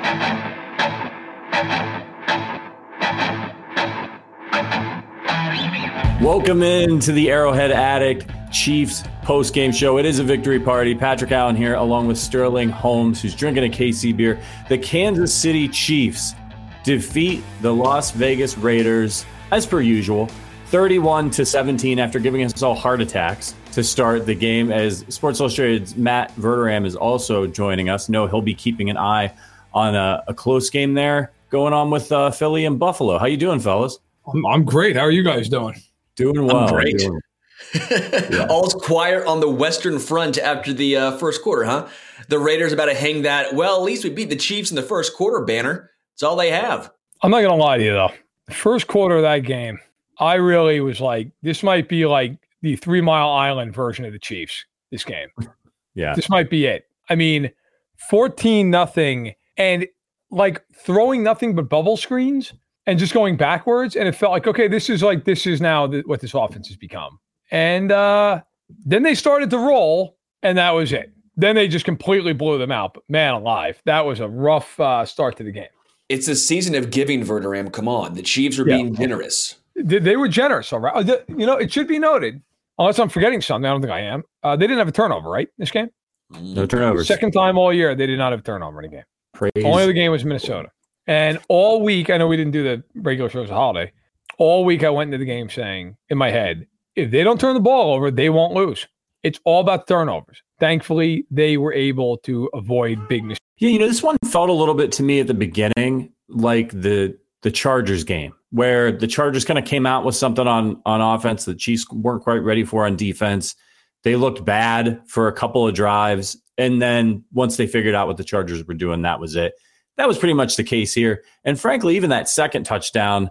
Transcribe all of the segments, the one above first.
Welcome into the Arrowhead Addict Chiefs post-game show. It is a victory party. Patrick Allen here along with Sterling Holmes, who's drinking a KC beer. The Kansas City Chiefs defeat the Las Vegas Raiders, as per usual, 31-17 after giving us all heart attacks to start the game. As Sports Illustrated's Matt Verderam is also joining us. No, he'll be keeping an eye on a close game there going on with Philly and Buffalo. How you doing, fellas? I'm great. How are you guys doing? Doing well. I'm great. All's quiet on the Western Front after the first quarter, huh? The Raiders about to hang that, well, at least we beat the Chiefs in the first quarter banner. That's all they have. I'm not going to lie to you, though. The first quarter of that game, I really was like, this might be like the 3 Mile Island version of the Chiefs, this game. Yeah. This might be it. I mean, 14-0 and like throwing nothing but bubble screens and just going backwards. And it felt like, okay, this is now what this offense has become. And then they started to roll, and that was it. Then they just completely blew them out. But man alive, that was a rough start to the game. It's a season of giving, Verderam. Come on. The Chiefs are being generous. They were generous, all right. It should be noted, unless I'm forgetting something, I don't think I am. They didn't have a turnover, right, this game? No turnovers. Second time all year, they did not have a turnover in a game. Praise. Only other game was Minnesota. And all week, I know we didn't do the regular show as a holiday. All week, I went into the game saying, in my head, if they don't turn the ball over, they won't lose. It's all about turnovers. Thankfully, they were able to avoid big mistakes. Yeah, this one felt a little bit to me at the beginning like the Chargers game, where the Chargers kind of came out with something on offense the Chiefs weren't quite ready for on defense. They looked bad for a couple of drives. And then once they figured out what the Chargers were doing, that was it. That was pretty much the case here. And frankly, even that second touchdown,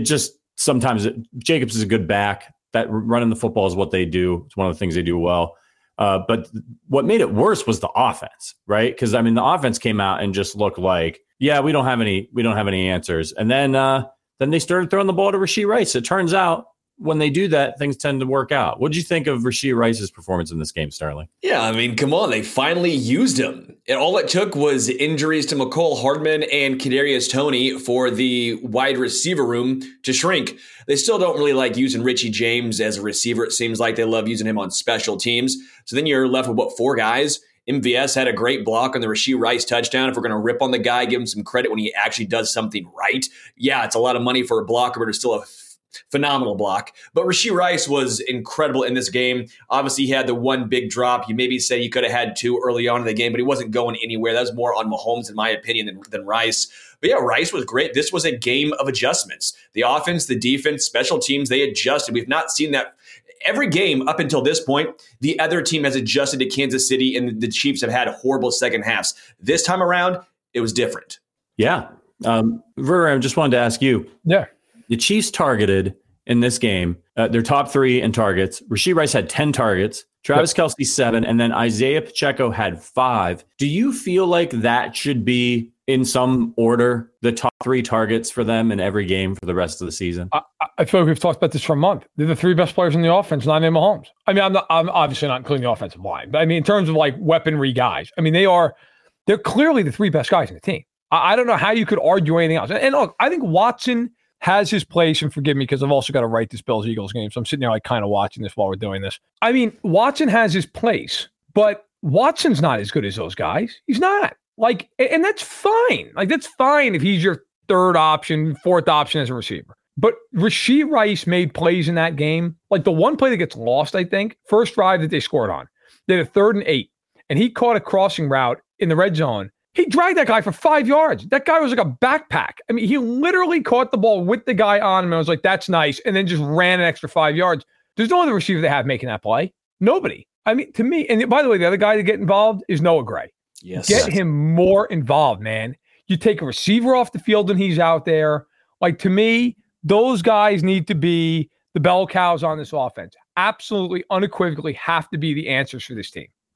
Jacobs is a good back. That running the football is what they do. It's one of the things they do well. But what made it worse was the offense, right? Because the offense came out and just looked like, yeah, we don't have any answers. And then they started throwing the ball to Rashee Rice. It turns out when they do that, things tend to work out. What did you think of Rashee Rice's performance in this game, Sterling? Yeah, come on. They finally used him. All it took was injuries to Mecole Hardman and Kadarius Toney for the wide receiver room to shrink. They still don't really like using Richie James as a receiver. It seems like they love using him on special teams. So then you're left with, 4 guys? MVS had a great block on the Rashee Rice touchdown. If we're going to rip on the guy, give him some credit when he actually does something right. Yeah, it's a lot of money for a blocker, but it's still a phenomenal block. But Rashee Rice was incredible in this game. Obviously, he had the one big drop. You maybe say you could have had 2 early on in the game, but he wasn't going anywhere. That was more on Mahomes, in my opinion, than Rice. But yeah, Rice was great. This was a game of adjustments. The offense, the defense, special teams, they adjusted. We've not seen that. Every game up until this point, the other team has adjusted to Kansas City, and the Chiefs have had horrible second halves. This time around, it was different. Yeah. Verder, I just wanted to ask you. Yeah. The Chiefs targeted in this game, their top 3 in targets. Rashee Rice had 10 targets, Travis Kelce 7, and then Isaiah Pacheco had 5. Do you feel like that should be, in some order, the top 3 targets for them in every game for the rest of the season? I feel like we've talked about this for a month. They're the 3 best players in the offense, not named Mahomes. I'm obviously not including the offensive line, but in terms of like weaponry guys, they're clearly the 3 best guys in the team. I don't know how you could argue anything else. And look, I think Watson has his place, and forgive me because I've also got to write this Bills-Eagles game, so I'm sitting there like kind of watching this while we're doing this. Watson has his place, but Watson's not as good as those guys. He's not. And that's fine. That's fine if he's your 3rd option, 4th option as a receiver. But Rashee Rice made plays in that game. Like the one play that gets lost, I think, first drive that they scored on. They had a 3rd and 8, and he caught a crossing route in the red zone. He dragged that guy for 5 yards. That guy was like a backpack. He literally caught the ball with the guy on him and was like, that's nice, and then just ran an extra 5 yards. There's no other receiver they have making that play. Nobody. To me, and by the way, the other guy to get involved is Noah Gray. Yes. Get him more involved, man. You take a receiver off the field when he's out there. To me, those guys need to be the bell cows on this offense. Absolutely, unequivocally have to be the answers for this team.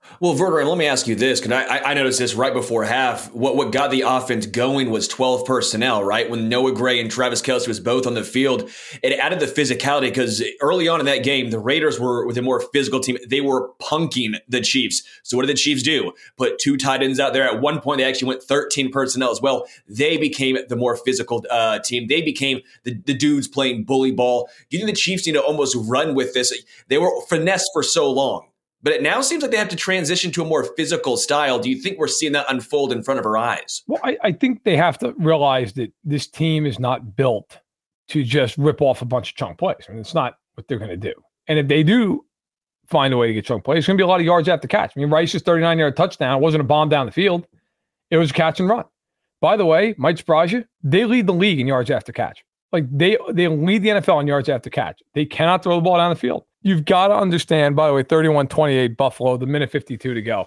Well, Verderam, let me ask you this, because I noticed this right before half. What got the offense going was 12 personnel, right? When Noah Gray and Travis Kelce was both on the field, it added the physicality, because early on in that game, the Raiders were with a more physical team. They were punking the Chiefs. So what did the Chiefs do? Put 2 tight ends out there. At one point, they actually went 13 personnel as well. They became the more physical team. They became the dudes playing bully ball. Do you think the Chiefs need to almost run with this? They were finessed for so long, but it now seems like they have to transition to a more physical style. Do you think we're seeing that unfold in front of our eyes? Well, I think they have to realize that this team is not built to just rip off a bunch of chunk plays. I mean, it's not what they're going to do. And if they do find a way to get chunk plays, it's going to be a lot of yards after catch. I mean, Rice's 39-yard touchdown wasn't a bomb down the field. It was a catch and run. By the way, might surprise you, they lead the league in yards after catch. Like they lead the NFL in yards after catch. They cannot throw the ball down the field. You've got to understand, by the way, 31-28 Buffalo, the minute 52 to go.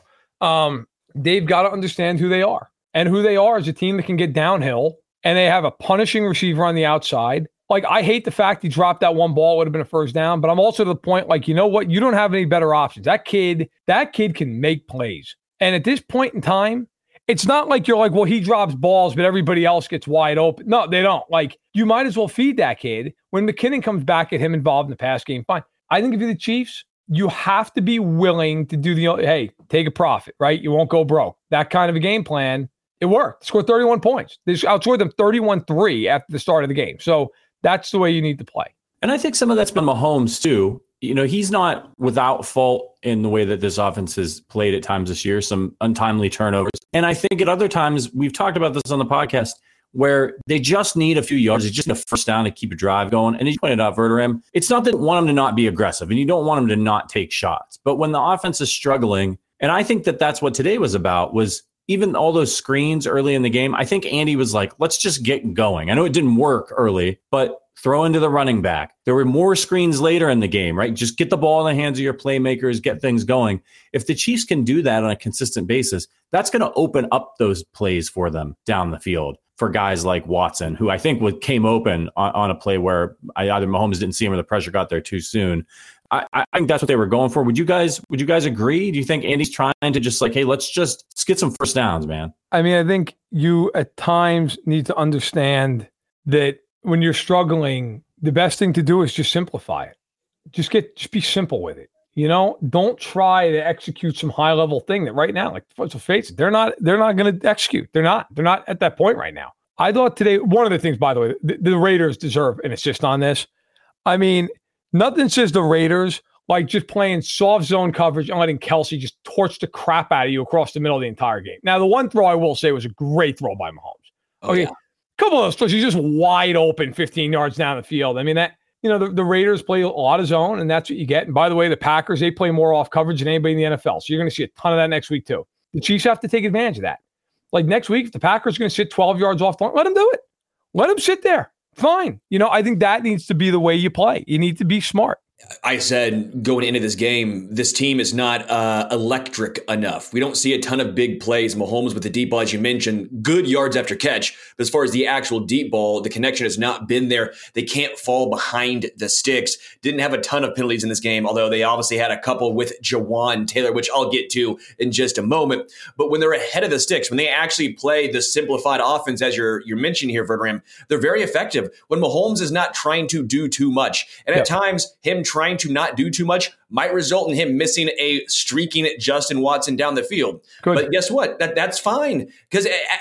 They've got to understand who they are. And who they are is a team that can get downhill, and they have a punishing receiver on the outside. Like, I hate the fact he dropped that one ball. It would have been a first down, but I'm also to the point, like, you know what? You don't have any better options. That kid can make plays. And at this point in time, it's not like you're like, well, he drops balls, but everybody else gets wide open. No, they don't. Like, you might as well feed that kid. When McKinnon comes back at him involved in the pass game, fine. I think if you're the Chiefs, you have to be willing to do hey, take a profit, right? You won't go broke. That kind of a game plan, it worked. Scored 31 points. They outscored them 31-3 after the start of the game. So that's the way you need to play. And I think some of that's been Mahomes too. You know, he's not without fault in the way that this offense has played at times this year, some untimely turnovers. And I think at other times, we've talked about this on the podcast, where they just need a few yards. They just need a first down to keep a drive going. And as you pointed out, Verderam, it's not that you want them to not be aggressive and you don't want them to not take shots. But when the offense is struggling, and I think that that's what today was about, was even all those screens early in the game. I think Andy was like, let's just get going. I know it didn't work early, but throw into the running back. There were more screens later in the game, right? Just get the ball in the hands of your playmakers, get things going. If the Chiefs can do that on a consistent basis, that's going to open up those plays for them down the field for guys like Watson, who I think came open on a play where either Mahomes didn't see him or the pressure got there too soon. I think that's what they were going for. Would you guys agree? Do you think Andy's trying to just like, hey, let's get some first downs, man? I mean, I think you at times need to understand that when you're struggling, the best thing to do is just simplify it. Just be simple with it. You know, don't try to execute some high level thing that right now, like, let's face it, they're not going to execute. They're not at that point right now. I thought today, one of the things, by the way, the Raiders deserve an assist on this. I mean, nothing says the Raiders like just playing soft zone coverage and letting Kelce just torch the crap out of you across the middle of the entire game. Now, the one throw I will say was a great throw by Mahomes. Okay, yeah. A couple of those throws, he's just wide open 15 yards down the field. I mean, that, you know, the Raiders play a lot of zone, and that's what you get. And by the way, the Packers, they play more off coverage than anybody in the NFL. So you're going to see a ton of that next week too. The Chiefs have to take advantage of that. Like next week, if the Packers are going to sit 12 yards off, let them do it. Let them sit there. Fine. You know, I think that needs to be the way you play. You need to be smart. I said going into this game, this team is not electric enough. We don't see a ton of big plays. Mahomes with the deep ball, as you mentioned, good yards after catch. But as far as the actual deep ball, the connection has not been there. They can't fall behind the sticks. Didn't have a ton of penalties in this game, although they obviously had a couple with Jawan Taylor, which I'll get to in just a moment. But when they're ahead of the sticks, when they actually play the simplified offense, as you're mentioning here, Verderam, they're very effective. When Mahomes is not trying to do too much. And at times, him trying to not do too much might result in him missing a streaking Justin Watson down the field. Good. But guess what? That's fine. Because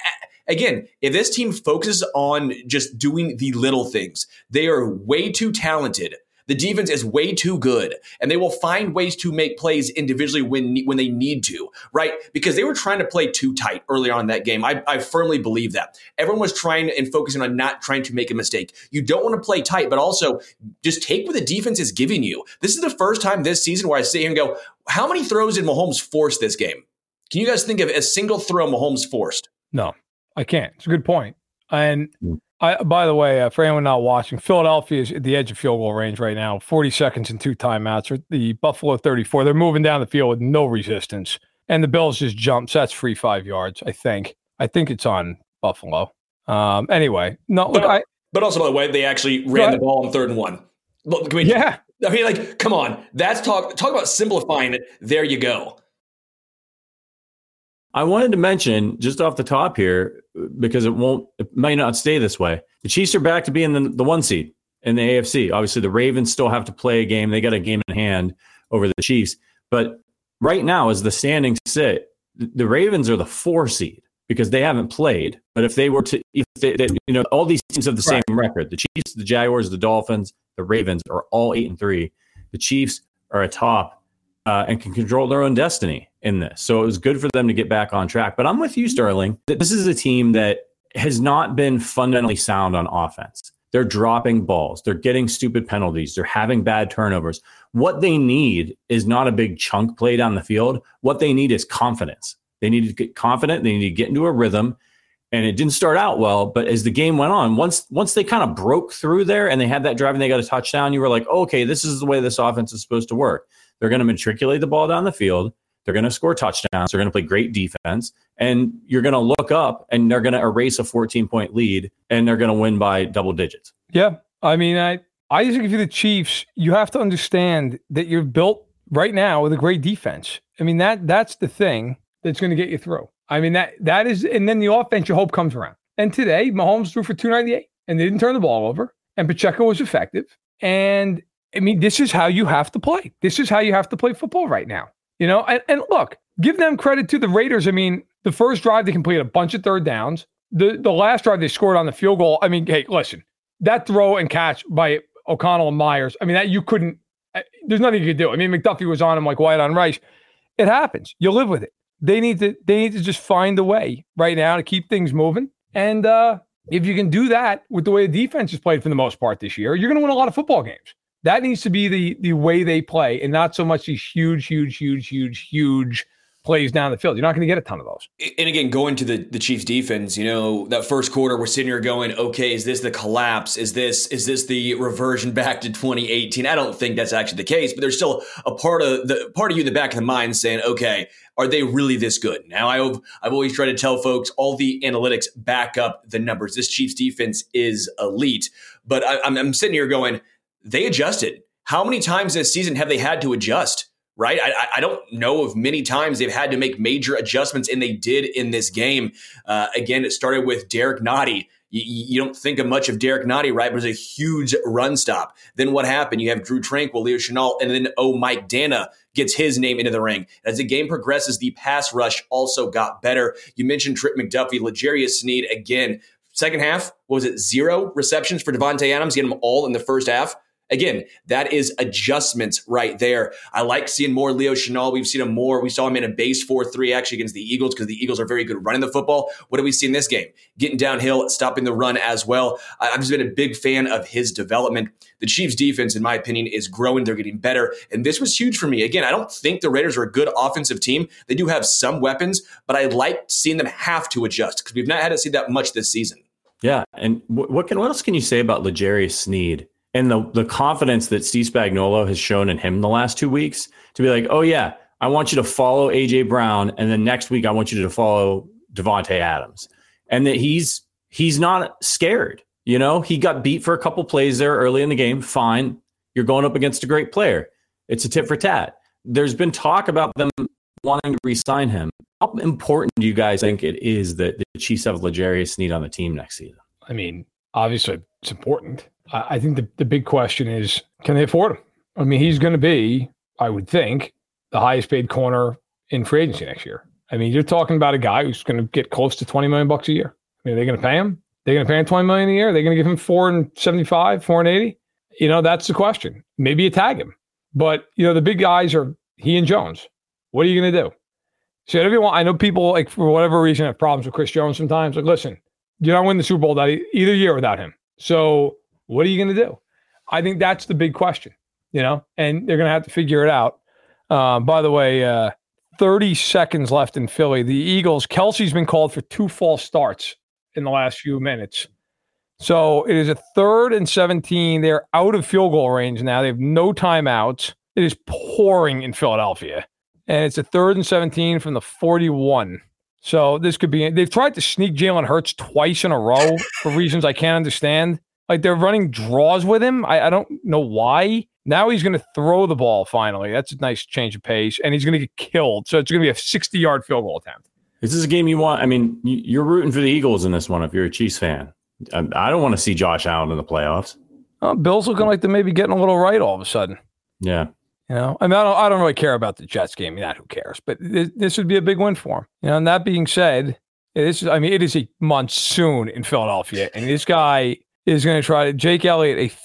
again, if this team focuses on just doing the little things, they are way too talented. The defense is way too good, and they will find ways to make plays individually when they need to, right? Because they were trying to play too tight earlier on in that game. I firmly believe that. Everyone was trying and focusing on not trying to make a mistake. You don't want to play tight, but also just take what the defense is giving you. This is the first time this season where I sit here and go, how many throws did Mahomes force this game? Can you guys think of a single throw Mahomes forced? No, I can't. It's a good point. And by the way, for anyone not watching, Philadelphia is at the edge of field goal range right now. 40 seconds and 2 timeouts. The Buffalo 34. They're moving down the field with no resistance. And the Bills just jumped. So that's free 5 yards, I think. I think it's on Buffalo. Anyway. No, look, but also, by the way, they actually ran the ball on 3rd and 1. Look, I mean, like, come on. That's talk about simplifying it. There you go. I wanted to mention just off the top here, because it might not stay this way. The Chiefs are back to being the 1 seed in the AFC. Obviously, the Ravens still have to play a game. They got a game in hand over the Chiefs. But right now, as the standings sit, the Ravens are the 4 seed because they haven't played. But if they were to, all these teams have the same record. The Chiefs, the Jaguars, the Dolphins, the Ravens are all 8-3. The Chiefs are atop and can control their own destiny in this. So it was good for them to get back on track. But I'm with you, Sterling, that this is a team that has not been fundamentally sound on offense. They're dropping balls. They're getting stupid penalties. They're having bad turnovers. What they need is not a big chunk play down the field. What they need is confidence. They need to get confident. They need to get into a rhythm. And it didn't start out well, but as the game went on, once they kind of broke through there and they had that drive and they got a touchdown, you were like, okay, this is the way this offense is supposed to work. They're going to matriculate the ball down the field. They're going to score touchdowns. They're going to play great defense. And you're going to look up and they're going to erase a 14-point lead and they're going to win by double digits. Yeah. I mean, I just think if you're the Chiefs, you have to understand that you're built right now with a great defense. I mean, that's the thing that's going to get you through. I mean, that is, and then the offense, your hope comes around. And today, Mahomes threw for 298 and they didn't turn the ball over. And Pacheco was effective. And I mean, this is how you have to play. This is how you have to play football right now. And look, give them credit to the Raiders. I mean, the first drive, they completed a bunch of third downs. The last drive, they scored on the field goal. I mean, hey, listen, that throw and catch by O'Connell and Myers, I mean, that you couldn't, there's nothing you could do. I mean, McDuffie was on him like white on rice. It happens. You live with it. They need to just find a way right now to keep things moving. And if you can do that with the way the defense has played for the most part this year, you're going to win a lot of football games. That needs to be the way they play and not so much these huge plays down the field. You're not going to get a ton of those. And again, going to the Chiefs defense, that first quarter, we're sitting here going, okay, is this the collapse? Is this the reversion back to 2018? I don't think that's actually the case, but there's still a part of you in the back of the mind saying, okay, are they really this good? Now, I've always tried to tell folks all the analytics back up the numbers. This Chiefs defense is elite, but I'm sitting here going, they adjusted. How many times this season have they had to adjust? Right? I don't know of many times they've had to make major adjustments, and they did in this game. Again, it started with Derek Nottie. You don't think of much of Derek Nottie, right? But it was a huge run stop. Then what happened? You have Drew Tranquill, Leo Chenal, and then Mike Dana gets his name into the ring. As the game progresses, the pass rush also got better. You mentioned Trent McDuffie, L'Jarius Sneed again. Second half, what was it? 0 receptions for Davante Adams. Get them all in the first half. Again, that is adjustments right there. I like seeing more Leo Chenal. We've seen him more. We saw him in a base 4-3 actually against the Eagles because the Eagles are very good running the football. What do we see in this game? Getting downhill, stopping the run as well. I've just been a big fan of his development. The Chiefs defense, in my opinion, is growing. They're getting better. And this was huge for me. Again, I don't think the Raiders are a good offensive team. They do have some weapons, but I like seeing them have to adjust because we've not had to see that much this season. Yeah. And what else can you say about L'Jarius Sneed? And the confidence that Steve Spagnuolo has shown in him the last 2 weeks to be like, oh, yeah, I want you to follow A.J. Brown. And then next week, I want you to follow Davante Adams. And that he's not scared. He got beat for a couple plays there early in the game. Fine. You're going up against a great player. It's a tit for tat. There's been talk about them wanting to re-sign him. How important do you guys think it is that the Chiefs have L'Jarius Sneed on the team next season? I mean, obviously, it's important. I think the big question is, can they afford him? I mean, he's going to be, I would think, the highest paid corner in free agency next year. I mean, you're talking about a guy who's going to get close to $20 million a year. I mean, are they going to pay him? They're going to pay him $20 million a year? Are they going to give him $475, $480? That's the question. Maybe you tag him. But, the big guys are he and Jones. What are you going to do? So I know people, for whatever reason, have problems with Chris Jones sometimes. Listen, you're not winning the Super Bowl either year without him. So what are you going to do? I think that's the big question, and they're going to have to figure it out. By the way, 30 seconds left in Philly. The Eagles, Kelsey's been called for 2 false starts in the last few minutes. So it is a 3rd and 17. They're out of field goal range now. They have no timeouts. It is pouring in Philadelphia. And it's a 3rd and 17 from the 41. So this could be, they've tried to sneak Jalen Hurts twice in a row for reasons I can't understand. They're running draws with him. I don't know why. Now he's going to throw the ball finally. That's a nice change of pace. And he's going to get killed. So it's going to be a 60-yard field goal attempt. This is a game you want. I mean, you're rooting for the Eagles in this one if you're a Chiefs fan. I don't want to see Josh Allen in the playoffs. Bill's looking like they may be getting a little right all of a sudden. Yeah. I mean, I don't really care about the Jets game. Who cares? But this would be a big win for him. And that being said, it is a monsoon in Philadelphia, and this guy is going to try to Jake Elliott a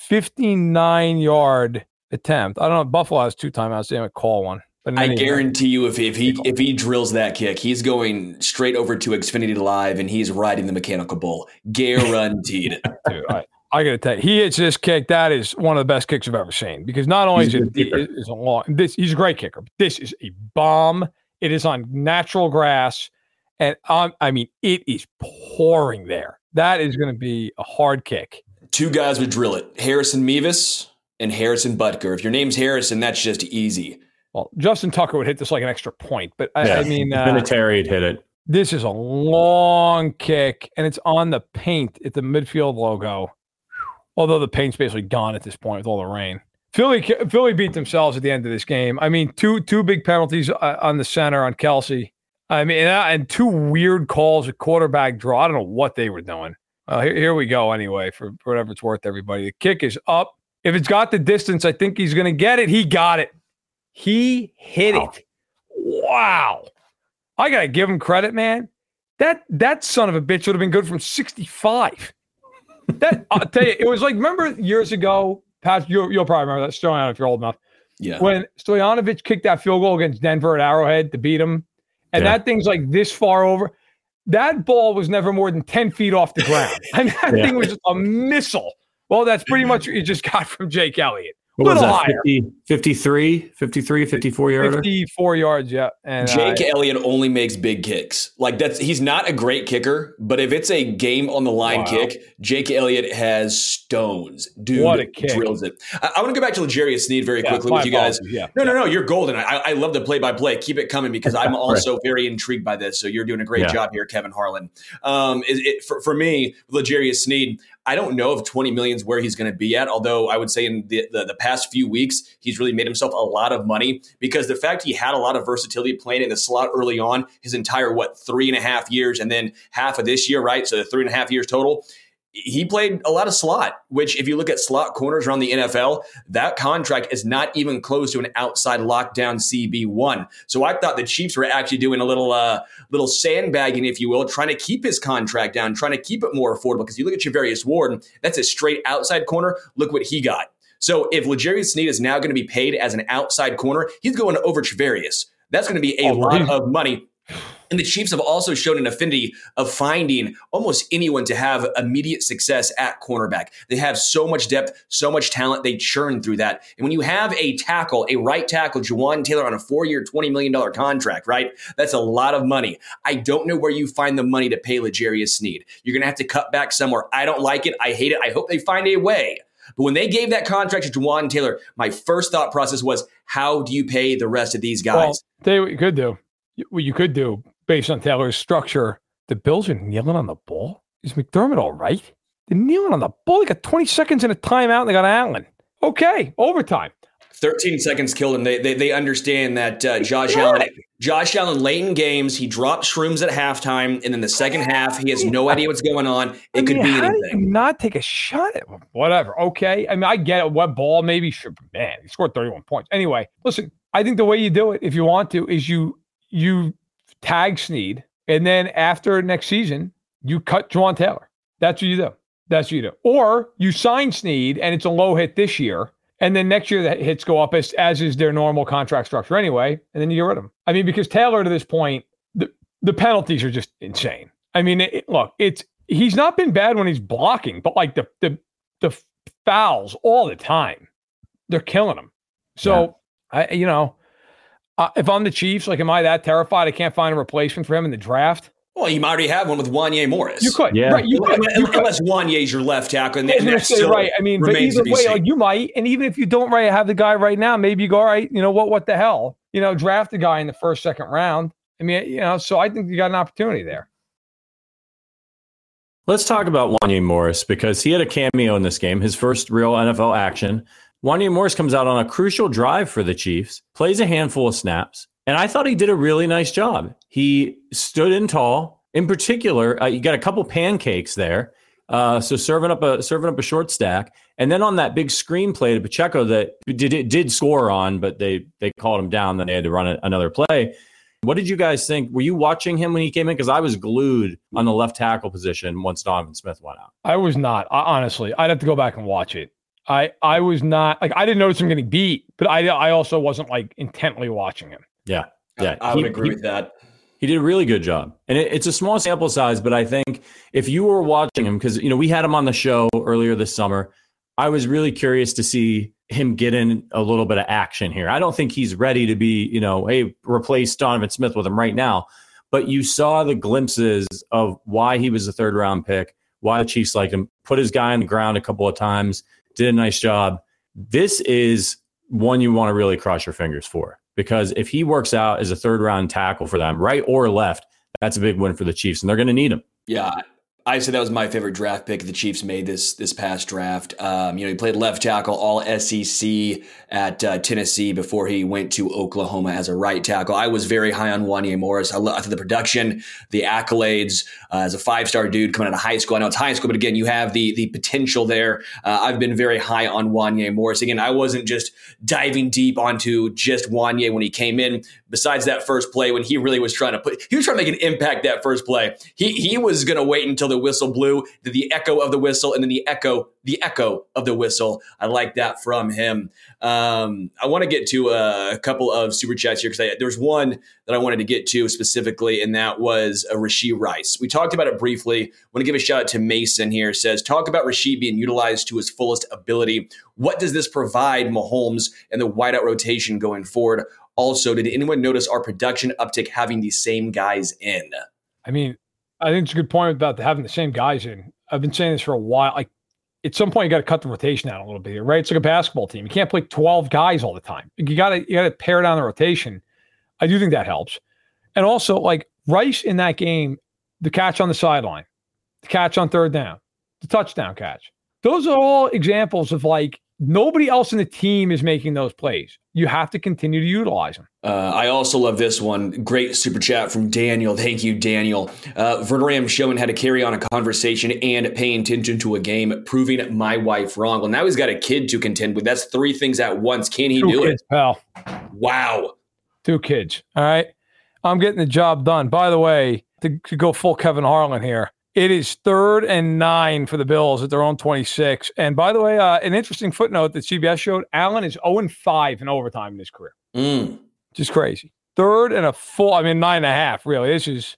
59-yard attempt. I don't know. Buffalo has 2 timeouts. They haven't called one. But I guarantee you, if he drills that kick, he's going straight over to Xfinity Live and he's riding the mechanical bull. Guaranteed. Dude, I got to tell you, he hits this kick. That is one of the best kicks I've ever seen, because not only is a long, he's a great kicker, but this is a bomb. It is on natural grass, and it is pouring there. That is going to be a hard kick. 2 guys would drill it: Harrison Mevis and Harrison Butker. If your name's Harrison, that's just easy. Well, Justin Tucker would hit this like an extra point, but Vinatieri had hit it. This is a long kick, and it's on the paint at the midfield logo. Although the paint's basically gone at this point with all the rain. Philly beat themselves at the end of this game. I mean, two big penalties on the center on Kelsey. I mean, and 2 weird calls, a quarterback draw. I don't know what they were doing. Here we go anyway, for whatever it's worth, everybody. The kick is up. If it's got the distance, I think he's going to get it. He got it. He hit it. Wow. I got to give him credit, man. That son of a bitch would have been good from 65. I'll tell you, it was like, remember years ago, Pat, you'll probably remember that, Stoyanovich, if you're old enough. Yeah. When Stoyanovich kicked that field goal against Denver at Arrowhead to beat him, and that thing's like this far over. That ball was never more than 10 feet off the ground. And that thing was just a missile. Well, that's pretty much what you just got from Jake Elliott. What was that, 53, 54 yards? 54 yards, yeah. And Jake Elliott only makes big kicks. Like, he's not a great kicker, but if it's a game on the line kick, Jake Elliott has stones. Dude, what a kick. Drills it. I want to go back to L'Jarius Sneed very quickly with you guys. No, you're golden. I love the play-by-play. Keep it coming, because I'm also very intrigued by this. So you're doing a great job here, Kevin Harlan. For me, L'Jarius Sneed, I don't know if 20 million is where he's going to be at, although I would say in the past few weeks, he's really made himself a lot of money, because the fact he had a lot of versatility playing in the slot early on, his entire, 3.5 years, and then half of this year, right? So 3.5 years total. He played a lot of slot, which if you look at slot corners around the NFL, that contract is not even close to an outside lockdown CB1. So I thought the Chiefs were actually doing a little sandbagging, if you will, trying to keep his contract down, trying to keep it more affordable. Because you look at Javarius Ward, that's a straight outside corner. Look what he got. So if L'Jarius Sneed is now going to be paid as an outside corner, he's going over Javarius. That's going to be a lot of money. And the Chiefs have also shown an affinity of finding almost anyone to have immediate success at cornerback. They have so much depth, so much talent. They churn through that. And when you have a right tackle, Jawaan Taylor, on a 4-year, $20 million contract, right? That's a lot of money. I don't know where you find the money to pay L'Jarius Sneed. You're going to have to cut back somewhere. I don't like it. I hate it. I hope they find a way. But when they gave that contract to Jawaan Taylor, my first thought process was, how do you pay the rest of these guys? Well, tell you what you could do. What you could do, based on Taylor's structure, the Bills are kneeling on the ball. Is McDermott all right? They're kneeling on the ball. They got 20 seconds in a timeout, and they got Allen. Okay, overtime. 13 seconds killed him. They understand that Josh Allen late in games, he dropped shrooms at halftime, and then the second half, he has no idea what's going on. It could be anything. How do you not take a shot at him? Whatever. Okay. I mean, I get it. What ball? Maybe. Sure. Man, he scored 31 points. Anyway, listen, I think the way you do it, if you want to, is you tag Sneed, and then after next season, you cut Jawaan Taylor. That's what you do. Or you sign Sneed, and it's a low hit this year, and then next year the hits go up as is their normal contract structure anyway, and then you get rid of him. I mean, because Taylor to this point, the penalties are just insane. I mean, he's not been bad when he's blocking, but like the fouls all the time, they're killing him. So if I'm the Chiefs, am I that terrified I can't find a replacement for him in the draft? Well, you might already have one with Wanya Morris. You could, yeah. Right? Unless Wanya's your left tackle, and that's still right. I mean, but either way, you might, and even if you don't have the guy right now, maybe you go, all right, you know what the hell, draft a guy in the first, second round. I mean, so I think you got an opportunity there. Let's talk about Wanya Morris, because he had a cameo in this game, his first real NFL action. Wanya Morris comes out on a crucial drive for the Chiefs, plays a handful of snaps, And I thought he did a really nice job. He stood in tall. In particular, you got a couple pancakes there. So serving up a short stack. And then on that big screen play to Pacheco that did score on, but they called him down. Then they had to run another play. What did you guys think? Were you watching him when he came in? Because I was glued on the left tackle position once Donovan Smith went out. I was not. Honestly, I'd have to go back and watch it. I was not, like, I didn't notice him getting beat, but I also wasn't like intently watching him. Yeah. I would agree with that. He did a really good job. And it's a small sample size, but I think if you were watching him, because, we had him on the show earlier this summer, I was really curious to see him get in a little bit of action here. I don't think he's ready to be, hey, replace Donovan Smith with him right now. But you saw the glimpses of why he was a third round pick, why the Chiefs liked him, put his guy on the ground a couple of times, did a nice job. This is one you want to really cross your fingers for, because if he works out as a third round tackle for them, right or left, that's a big win for the Chiefs, and they're going to need him. Yeah. I said that was my favorite draft pick the Chiefs made this past draft. He played left tackle, all SEC at Tennessee before he went to Oklahoma as a right tackle. I was very high on Wanya Morris. I thought the production, the accolades, as a 5-star dude coming out of high school. I know it's high school, but again, you have the potential there. I've been very high on Wanya Morris. Again, I wasn't just diving deep onto just Wanya when he came in. Besides that first play, when he really was trying to make an impact that first play. He was going to wait until the whistle blew, the echo of the whistle, and then the echo of the whistle. I like that from him. I want to get to a couple of super chats here, because there's one that I wanted to get to specifically, and that was Rashee Rice. We talked about it briefly. I want to give a shout out to Mason here. Says, talk about Rashee being utilized to his fullest ability. What does this provide Mahomes and the wideout rotation going forward? Also, did anyone notice our production uptick having these same guys in? I mean, I think it's a good point about having the same guys in. I've been saying this for a while. Like, at some point, you got to cut the rotation out a little bit here, right? It's like a basketball team. You can't play 12 guys all the time. You got to pare down the rotation. I do think that helps. And also, like, Rice in that game, the catch on the sideline, the catch on third down, the touchdown catch. Those are all examples of, like, nobody else in the team is making those plays. You have to continue to utilize them. I also love this one. Great super chat from Daniel. Thank you, Daniel. Verderam showing how to carry on a conversation and paying attention to a game, proving my wife wrong. Well, now he's got a kid to contend with. That's 3 things at once. Can he do it? Pal. Wow. 2 kids. All right. I'm getting the job done. By the way, to go full Kevin Harlan here, it is 3rd and 9 for the Bills at their own 26. And by the way, an interesting footnote that CBS showed, Allen is 0-5 in overtime in his career. Just crazy. 3rd and 9.5, really.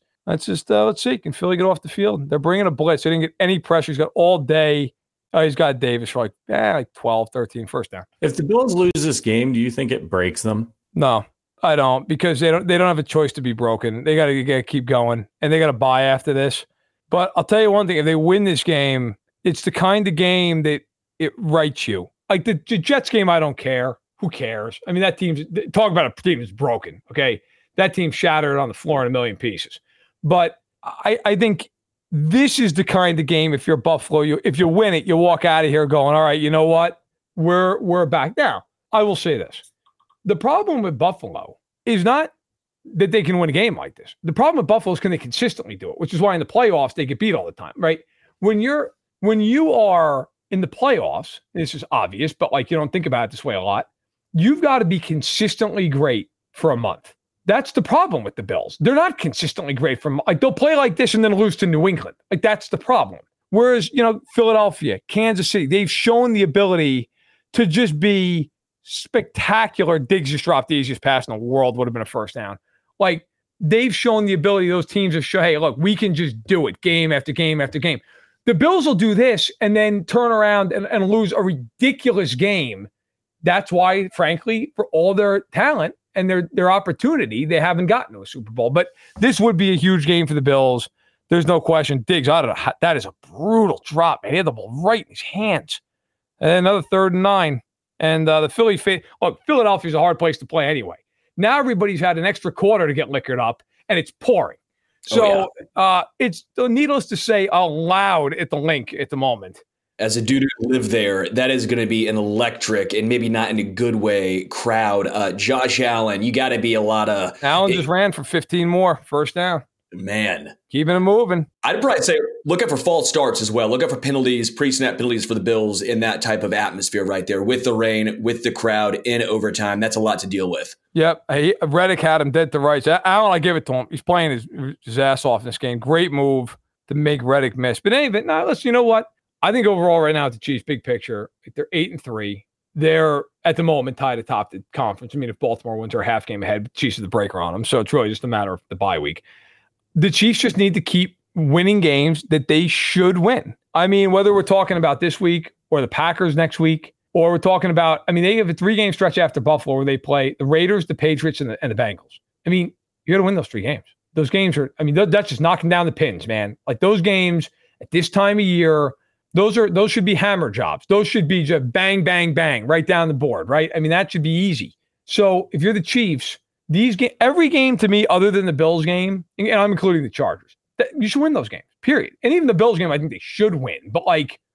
Let's see. Can Philly get off the field? They're bringing a blitz. They didn't get any pressure. He's got all day. He's got Davis for like 12, 13 first down. If the Bills lose this game, do you think it breaks them? No, I don't, because they don't have a choice to be broken. They got to keep going, and they got to buy after this. But I'll tell you one thing, if they win this game, it's the kind of game that it rights you. Like the Jets game, I don't care. Who cares? I mean, that talk about a team that's broken, okay? That team shattered on the floor in a million pieces. But I think this is the kind of game, if you're Buffalo, if you win it, you walk out of here going, all right, you know what? We're back. Now, I will say this. The problem with Buffalo is not that they can win a game like this. The problem with Buffalo is can they consistently do it, which is why in the playoffs they get beat all the time, right? When you are in the playoffs, this is obvious, but like you don't think about it this way a lot, you've got to be consistently great for a month. That's the problem with the Bills. They're not consistently great they'll play like this and then lose to New England. Like that's the problem. Whereas, Philadelphia, Kansas City, they've shown the ability to just be spectacular. Diggs just dropped the easiest pass in the world, would have been a first down. Like, they've shown the ability, those teams have shown, hey, look, we can just do it game after game after game. The Bills will do this and then turn around and lose a ridiculous game. That's why, frankly, for all their talent and their opportunity, they haven't gotten to a Super Bowl. But this would be a huge game for the Bills. There's no question. Diggs, that is a brutal drop, man. He had the ball right in his hands. And another 3rd and 9. And the Philadelphia's a hard place to play anyway. Now everybody's had an extra quarter to get liquored up, and it's pouring. So it's needless to say loud at the link at the moment. As a dude who lived there, that is going to be an electric and maybe not in a good way crowd. Josh Allen, you got to be a lot of. Allen just ran for 15 more first down. Man, keeping it moving. I'd probably say look out for false starts as well. Look out for penalties, pre-snap penalties for the Bills in that type of atmosphere right there with the rain, with the crowd in overtime. That's a lot to deal with. Yep. Reddick had him dead to rights. Allen, I give it to him. He's playing his ass off in this game. Great move to make Reddick miss. But anyway, now listen, you know what? I think overall right now at the Chiefs, big picture, they're 8-3. They're at the moment tied atop the conference. I mean, if Baltimore wins, they're a half game ahead. But Chiefs are the breaker on them. So it's really just a matter of the bye week. The Chiefs just need to keep winning games that they should win. I mean, whether we're talking about this week or the Packers next week, or we're talking about, I mean, they have a 3-game stretch after Buffalo where they play the Raiders, the Patriots, and the Bengals. I mean, you got to win those 3 games. Those games are, I mean, that's just knocking down the pins, man. Like those games at this time of year, those should be hammer jobs. Those should be just bang, bang, bang right down the board, right? I mean, that should be easy. So if you're the Chiefs, every game to me, other than the Bills game, and I'm including the Chargers, you should win those games, period. And even the Bills game, I think they should win. But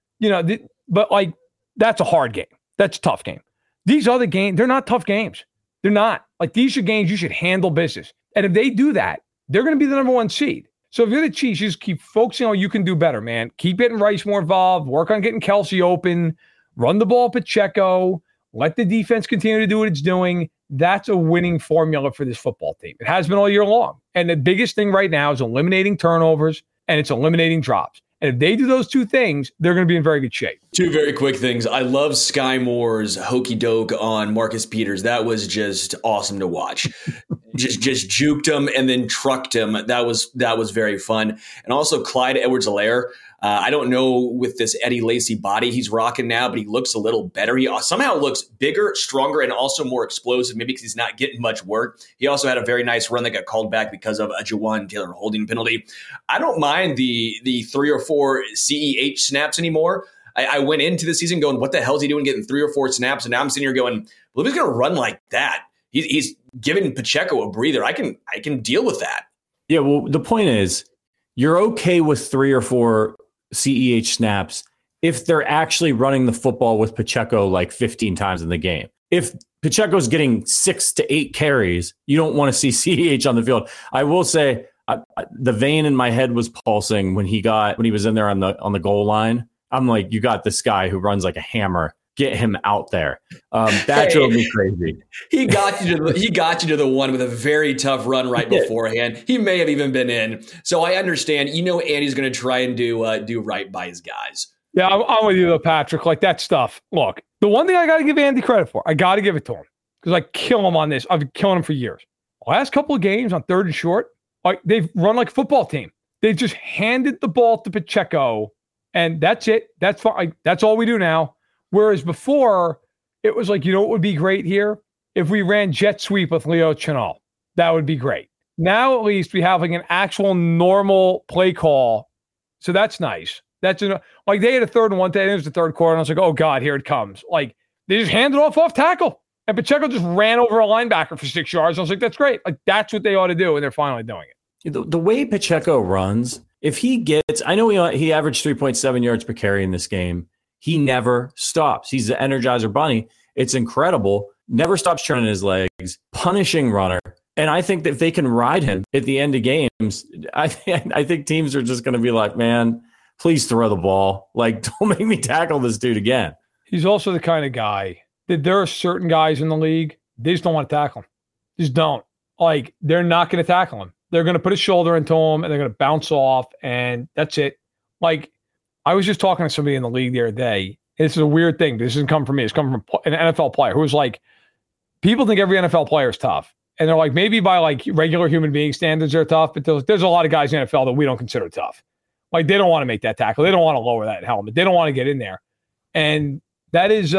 that's a hard game. That's a tough game. These other games, they're not tough games. They're not. Like, these are games you should handle business. And if they do that, they're going to be the number 1 seed. So if you're the Chiefs, you just keep focusing on what you can do better, man. Keep getting Rice more involved. Work on getting Kelsey open. Run the ball Pacheco. Let the defense continue to do what it's doing. That's a winning formula for this football team. It has been all year long. And the biggest thing right now is eliminating turnovers, and it's eliminating drops. And if they do those 2 things, they're going to be in very good shape. 2 very quick things. I love Sky Moore's hokey doke on Marcus Peters. That was just awesome to watch. just juked him and then trucked him. That was very fun. And also Clyde Edwards-Helaire. I don't know with this Eddie Lacy body he's rocking now, but he looks a little better. He somehow looks bigger, stronger, and also more explosive, maybe because he's not getting much work. He also had a very nice run that got called back because of a Jawan Taylor holding penalty. I don't mind the 3 or 4 CEH snaps anymore. I went into the season going, what the hell is he doing getting 3 or 4 snaps? And now I'm sitting here going, well, if he's going to run like that, he's giving Pacheco a breather. I can deal with that. Yeah, well, the point is, you're okay with 3 or 4 CEH snaps if they're actually running the football with Pacheco like 15 times in the game. If Pacheco's getting 6 to 8 carries, you don't want to see CEH on the field. I will say the vein in my head was pulsing when he was in there on the goal line. I'm like, you got this guy who runs like a hammer. Get him out there. That drove me crazy. He got you to the one with a very tough run right beforehand. He may have even been in. So I understand. Andy's going to try and do right by his guys. Yeah, I'm with you though, Patrick. Like that stuff. Look, the one thing I got to give Andy credit for, I got to give it to him because I kill him on this. I've been killing him for years. Last couple of games on 3rd and short, they've run like a football team. They've just handed the ball to Pacheco, and that's it. That's fine. That's all we do now. Whereas before, it was like, what would be great here? If we ran jet sweep with Leo Chenal. That would be great. Now, at least, we have like an actual normal play call. So that's nice. That's like they had a 3rd and 1 day. It was the 3rd quarter, and I was like, oh, God, here it comes. Like, they just handed off tackle. And Pacheco just ran over a linebacker for 6 yards. I was like, that's great. Like, that's what they ought to do, and they're finally doing it. The way Pacheco runs, if he gets – I know he averaged 3.7 yards per carry in this game. He never stops. He's the Energizer Bunny. It's incredible. Never stops turning his legs, punishing runner. And I think that if they can ride him at the end of games, I think teams are just going to be like, man, please throw the ball. Like, don't make me tackle this dude again. He's also the kind of guy that there are certain guys in the league, they just don't want to tackle him. Just don't. Like, they're not going to tackle him. They're going to put a shoulder into him, and they're going to bounce off, and that's it. Like, I was just talking to somebody in the league the other day. This is a weird thing. This doesn't come from me. It's come from an NFL player who was like, people think every NFL player is tough. And they're like, maybe by like regular human being standards, they're tough. But there's a lot of guys in the NFL that we don't consider tough. Like, they don't want to make that tackle. They don't want to lower that helmet. They don't want to get in there. And that is,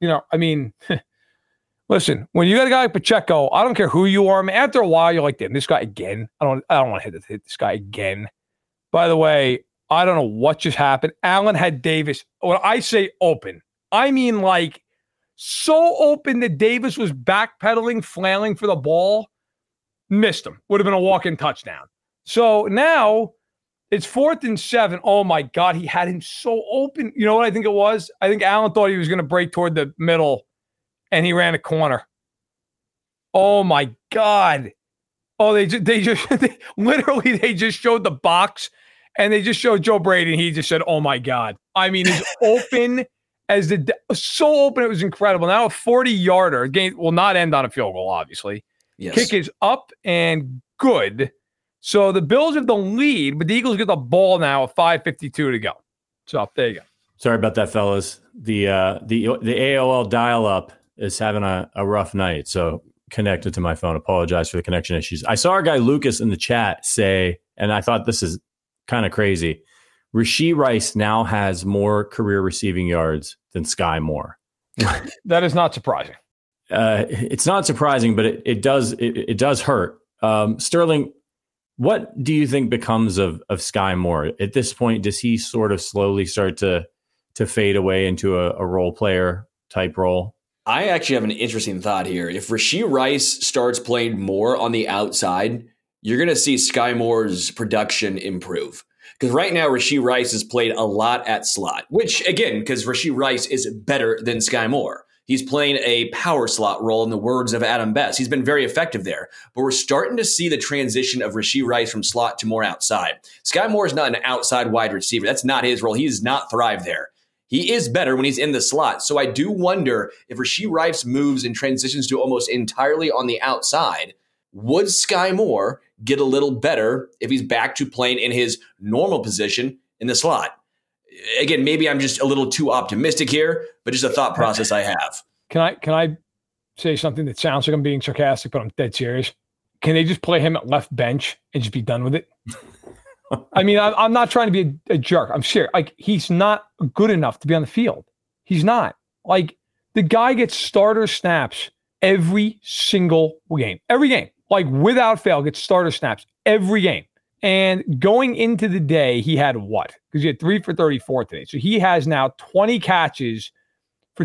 listen, when you got a guy like Pacheco, I don't care who you are. Man, after a while, you're like, damn, this guy again. I don't want to hit this guy again. By the way, I don't know what just happened. Allen had Davis. When I say open, I mean like so open that Davis was backpedaling, flailing for the ball. Missed him. Would have been a walk-in touchdown. So now It's 4th and 7. Oh, my God. He had him so open. You know what I think it was? I think Allen thought he was going to break toward the middle, and he ran a corner. Oh, my God. Oh, they just showed the box, and they just showed Joe Brady, and he just said, oh, my God. I mean, as open as so open, it was incredible. Now a 40-yarder. Game will not end on a field goal, obviously. Yes. Kick is up and good. So the Bills have the lead, but the Eagles get the ball now with 5:52 to go. So there you go. Sorry about that, fellas. The AOL dial-up is having a rough night, so connected to my phone. Apologize for the connection issues. I saw our guy Lucas in the chat say, and I thought this is kind of crazy, Rashee Rice now has more career receiving yards than Sky Moore. That is not surprising. It's not surprising, but it does hurt. Sterling, what do you think becomes of Sky Moore at this point? Does he sort of slowly start to fade away into a role player type role? I actually have an interesting thought here. If Rashee Rice starts playing more on the outside, you're going to see Sky Moore's production improve. Because right now, Rashee Rice has played a lot at slot, which, again, because Rashee Rice is better than Sky Moore. He's playing a power slot role in the words of Adam Best. He's been very effective there. But we're starting to see the transition of Rashee Rice from slot to more outside. Sky Moore is not an outside wide receiver. That's not his role. He does not thrive there. He is better when he's in the slot. So I do wonder if Rashee Rice moves and transitions to almost entirely on the outside, would Sky Moore get a little better if he's back to playing in his normal position in the slot? Again, maybe I'm just a little too optimistic here, but just a thought process I have. Can I say something that sounds like I'm being sarcastic, but I'm dead serious? Can they just play him at left bench and just be done with it? I mean, I'm not trying to be a jerk. I'm serious. Like, he's not good enough to be on the field. He's not. Like, the guy gets starter snaps every single game. Every game. Like, without fail, gets starter snaps every game. And going into the day, he had what? Because he had 3 for 34 today. So he has now 20 catches for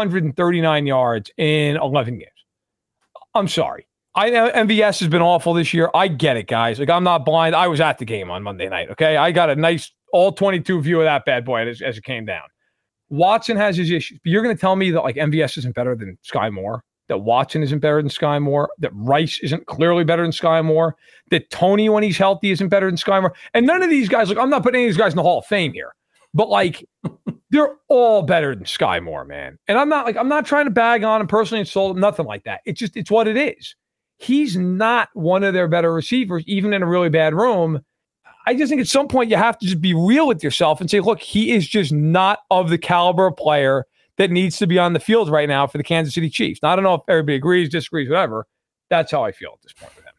239 yards in 11 games. I'm sorry. I know MVS has been awful this year. I get it, guys. Like, I'm not blind. I was at the game on Monday night, okay? I got a nice all 22 view of that bad boy as it came down. Watson has his issues. But you're going to tell me that, like, MVS isn't better than Sky Moore? That Watson isn't better than Sky Moore? That Rice isn't clearly better than Sky Moore? That Tony, when he's healthy, isn't better than Sky Moore? And none of these guys, like, I'm not putting any of these guys in the Hall of Fame here. But, like, they're all better than Sky Moore, man. And I'm not trying to bag on him personally, insult him, nothing like that. It's what it is. He's not one of their better receivers, even in a really bad room. I just think at some point you have to just be real with yourself and say, look, he is just not of the caliber of player that needs to be on the field right now for the Kansas City Chiefs. Now, I don't know if everybody agrees, disagrees, whatever. That's how I feel at this point with him.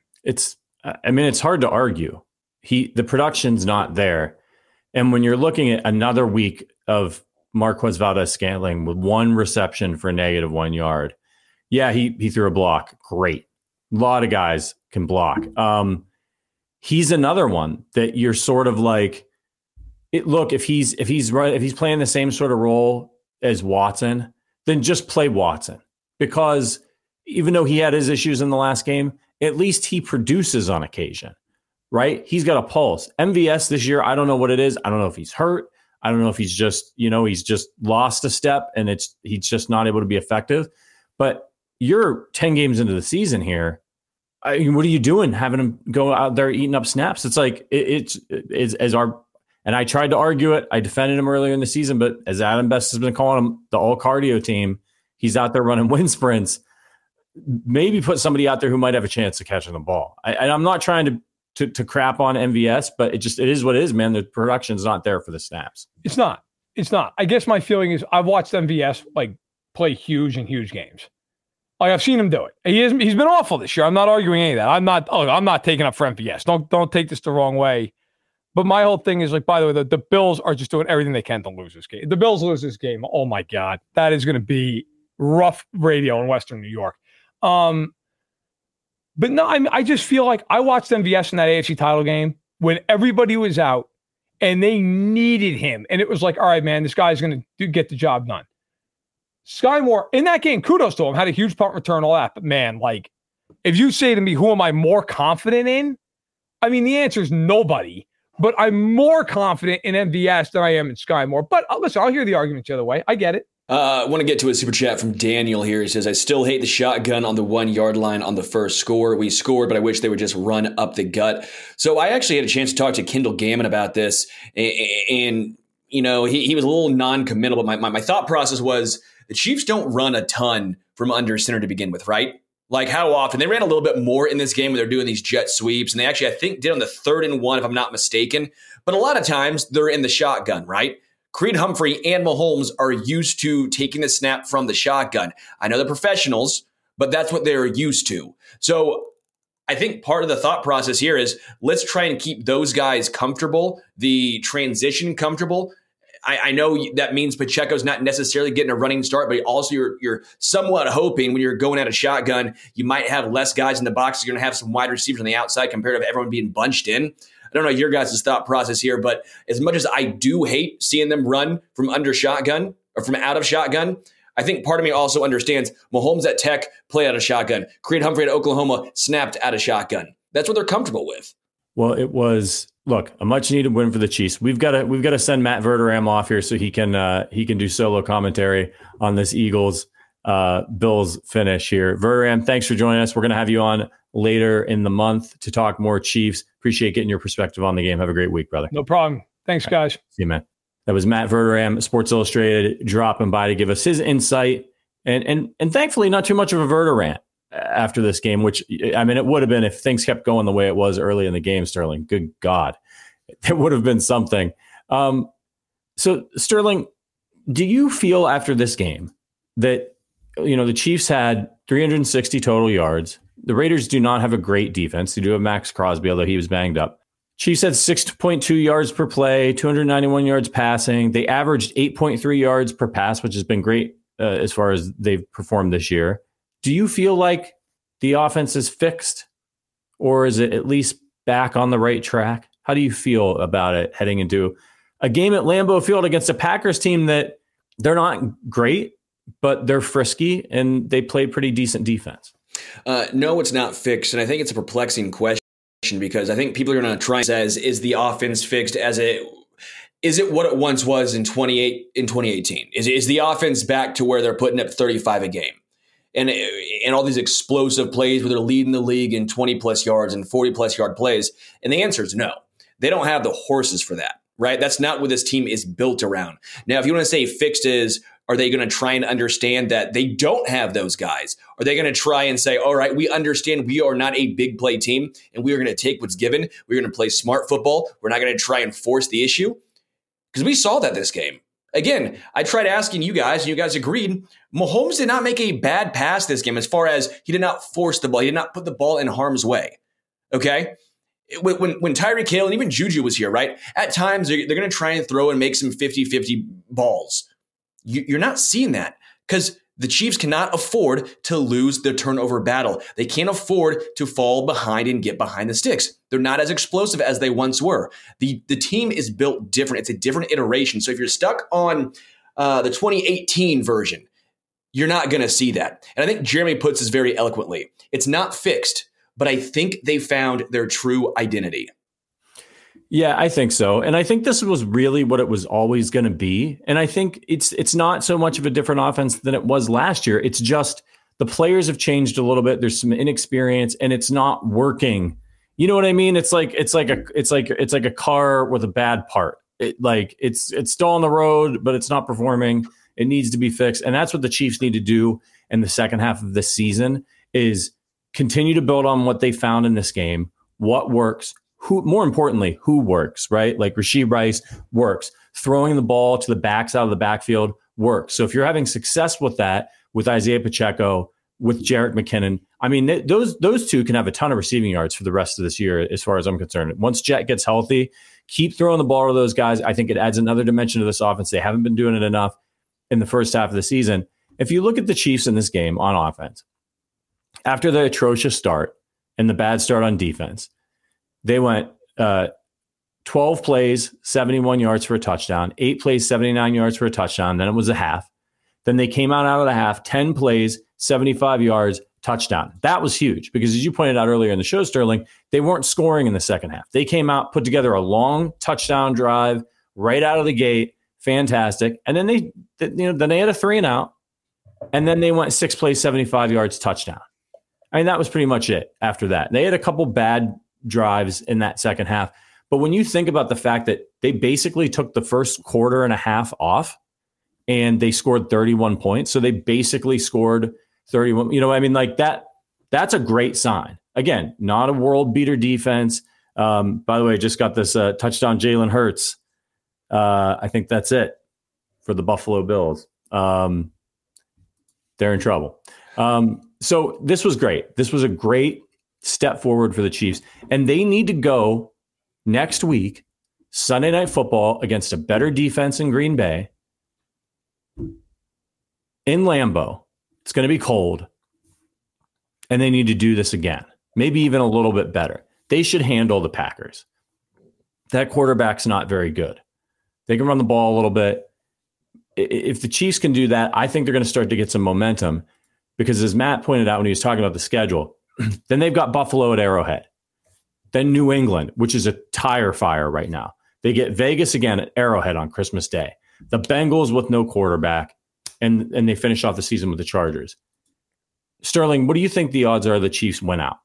It's hard to argue. The production's not there. And when you're looking at another week of Marquez Valdes-Scantling with one reception for -1 yard, yeah, he threw a block. Great. A lot of guys can block. He's another one that you're sort of like, look, if he's playing the same sort of role as Watson, then just play Watson, because even though he had his issues in the last game, at least he produces on occasion, right? He's got a pulse. MVS this year, I don't know what it is. I don't know if he's hurt. I don't know if he's just lost a step and he's just not able to be effective. But you're 10 games into the season here. What are you doing having him go out there eating up snaps? It's like and I tried to argue it. I defended him earlier in the season, but as Adam Best has been calling him, the all cardio team, he's out there running wind sprints. Maybe put somebody out there who might have a chance of catching the ball. And I'm not trying to crap on MVS, but it is what it is, man. The production's not there for the snaps. It's not. I guess my feeling is I've watched MVS like play huge games. Like, I've seen him do it. He's been awful this year. I'm not arguing any of that. I'm not taking up for MVS. Don't take this the wrong way. But my whole thing is, like, by the way, the Bills are just doing everything they can to lose this game. The Bills lose this game. Oh my God, that is going to be rough radio in Western New York. But no, I just feel like I watched MVS in that AFC title game when everybody was out and they needed him, and it was like, all right, man, this guy's going to get the job done. Sky Moore, in that game, kudos to him, had a huge punt return, all that. But, man, like, if you say to me, who am I more confident in? I mean, the answer is nobody. but I'm more confident in MVS than I am in Sky Moore. But listen, I'll hear the arguments the other way. I get it. I want to get to a super chat from Daniel here. He says, I still hate the shotgun on the 1 yard line on the first score. We scored, but I wish they would just run up the gut. So I actually had a chance to talk to Kendall Gammon about this. And you know, he was a little non-committal, but my thought process was the Chiefs don't run a ton from under center to begin with, right? Like how often? They ran a little bit more in this game when they're doing these jet sweeps. And they actually, I think, did on the 3rd and 1, if I'm not mistaken. But a lot of times they're in the shotgun, right? Creed Humphrey and Mahomes are used to taking the snap from the shotgun. I know they're professionals, but that's what they're used to. So I think part of the thought process here is let's try and keep those guys comfortable, the transition comfortable. I know that means Pacheco's not necessarily getting a running start, but also you're somewhat hoping when you're going at a shotgun, you might have less guys in the box. You're going to have some wide receivers on the outside compared to everyone being bunched in. I don't know your guys' thought process here, but as much as I do hate seeing them run from under shotgun or from out of shotgun, I think part of me also understands Mahomes at Tech played out of shotgun. Creed Humphrey at Oklahoma snapped out of shotgun. That's what they're comfortable with. Well, it was, look, a much needed win for the Chiefs. We've got to send Matt Verderame off here so he can do solo commentary on this Eagles Bills finish here. Verderame, thanks for joining us. We're going to have you on later in the month to talk more Chiefs. Appreciate getting your perspective on the game. Have a great week, brother. No problem. Thanks, guys. See you, man. That was Matt Verderame, Sports Illustrated, dropping by to give us his insight. And thankfully, not too much of a Verderame after this game, which, I mean, it would have been if things kept going the way it was early in the game, Sterling. Good God. It would have been something. So, Sterling, do you feel after this game that, you know, the Chiefs had 360 total yards? The Raiders do not have a great defense. They do have Max Crosby, although he was banged up. Chiefs had 6.2 yards per play, 291 yards passing. They averaged 8.3 yards per pass, which has been great as far as they've performed this year. Do you feel like the offense is fixed, or is it at least back on the right track? How do you feel about it heading into a game at Lambeau Field against a Packers team that they're not great, but they're frisky and they play pretty decent defense? No, it's not fixed. And I think it's a perplexing question because I think people are going to try and say, is the offense fixed is it what it once was in 2018? Is the offense back to where they're putting up 35 a game? And all these explosive plays where they're leading the league in 20 plus yards and 40 plus yard plays? And the answer is no. They don't have the horses for that, right? That's not what this team is built around. Now, if you want to say fixed is, are they going to try and understand that they don't have those guys? Are they going to try and say, all right, we understand we are not a big play team and we are going to take what's given. We're going to play smart football. We're not going to try and force the issue. Because we saw that this game. Again, I tried asking you guys, and you guys agreed. Mahomes did not make a bad pass this game as far as he did not force the ball. He did not put the ball in harm's way. Okay? When Tyreek Hill and even Juju was here, right? At times, they're going to try and throw and make some 50-50 balls. You're not seeing that because the Chiefs cannot afford to lose the turnover battle. They can't afford to fall behind and get behind the sticks. They're not as explosive as they once were. The team is built different. It's a different iteration. So if you're stuck on the 2018 version, you're not going to see that. And I think Jeremy puts this very eloquently. It's not fixed, but I think they found their true identity. Yeah, I think so. And I think this was really what it was always going to be. And I think it's not so much of a different offense than it was last year. It's just the players have changed a little bit. There's some inexperience and it's not working. You know what I mean? It's like a car with a bad part. It's still on the road, but it's not performing. It needs to be fixed. And that's what the Chiefs need to do in the second half of this season is continue to build on what they found in this game, what works. More importantly, who works, right? Like Rashee Rice works. Throwing the ball to the backs out of the backfield works. So if you're having success with that, with Isaiah Pacheco, with Jerick McKinnon, I mean, those two can have a ton of receiving yards for the rest of this year, as far as I'm concerned. Once Jet gets healthy, keep throwing the ball to those guys. I think it adds another dimension to this offense. They haven't been doing it enough in the first half of the season. If you look at the Chiefs in this game on offense, after the atrocious start and the bad start on defense, they went 12 plays, 71 yards for a touchdown, 8 plays, 79 yards for a touchdown. Then it was a half. Then they came out of the half, 10 plays, 75 yards, touchdown. That was huge because, as you pointed out earlier in the show, Sterling, they weren't scoring in the second half. They came out, put together a long touchdown drive right out of the gate. Fantastic. And then they had a 3-and-out, and then they went 6 plays, 75 yards, touchdown. I mean, that was pretty much it after that. They had a couple bad drives in that second half. But when you think about the fact that they basically took the first quarter and a half off and they scored 31 points. So they basically scored 31, that's a great sign. Again, not a world beater defense. By the way, I just got this touchdown, Jalen Hurts. I think that's it for the Buffalo Bills. They're in trouble. So this was great. This was a great step forward for the Chiefs. And they need to go next week, Sunday Night Football, against a better defense in Green Bay in Lambeau. It's going to be cold, and they need to do this again, maybe even a little bit better. They should handle the Packers. That quarterback's not very good. They can run the ball a little bit. If the Chiefs can do that, I think they're going to start to get some momentum because, as Matt pointed out when he was talking about the schedule, then they've got Buffalo at Arrowhead, then New England, which is a tire fire right now. They get Vegas again at Arrowhead on Christmas Day. The Bengals with no quarterback. And they finish off the season with the Chargers. Sterling, what do you think the odds are the Chiefs win out?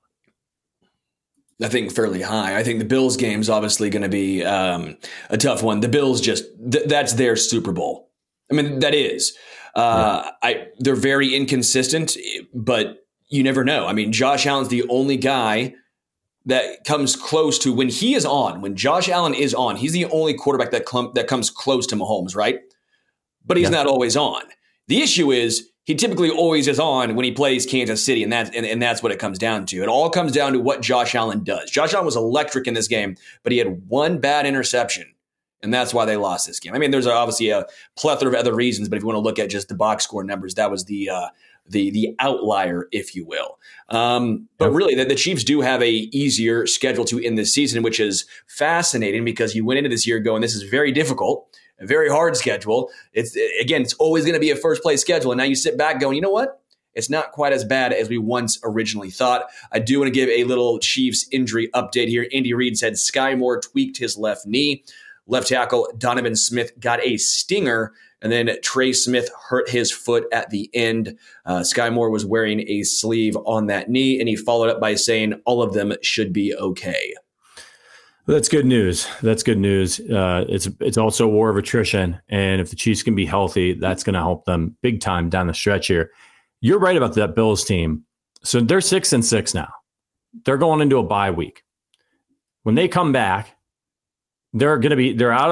I think fairly high. I think the Bills game is obviously going to be a tough one. The Bills that's their Super Bowl. I mean, that is. They're very inconsistent, but you never know. I mean, Josh Allen's the only guy that comes close to when he is on. When Josh Allen is on, he's the only quarterback that comes close to Mahomes, right? But he's not always on. The issue is he typically always is on when he plays Kansas City, and that's what it comes down to. It all comes down to what Josh Allen does. Josh Allen was electric in this game, but he had one bad interception, and that's why they lost this game. I mean, there's obviously a plethora of other reasons, but if you want to look at just the box score numbers, that was the outlier, if you will. But really, the Chiefs do have a easier schedule to end this season, which is fascinating because you went into this year going, this is very difficult. A very hard schedule. It's always going to be a first place schedule. And now you sit back going, you know what? It's not quite as bad as we once originally thought. I do want to give a little Chiefs injury update here. Andy Reid said Sky Moore tweaked his left knee. Left tackle Donovan Smith got a stinger. And then Trey Smith hurt his foot at the end. Sky Moore was wearing a sleeve on that knee. And he followed up by saying all of them should be okay. That's good news. That's good news. It's also a war of attrition. And if the Chiefs can be healthy, that's going to help them big time down the stretch here. You're right about that Bills team. So they're 6-6 now. They're going into a bye week. When they come back, they're on the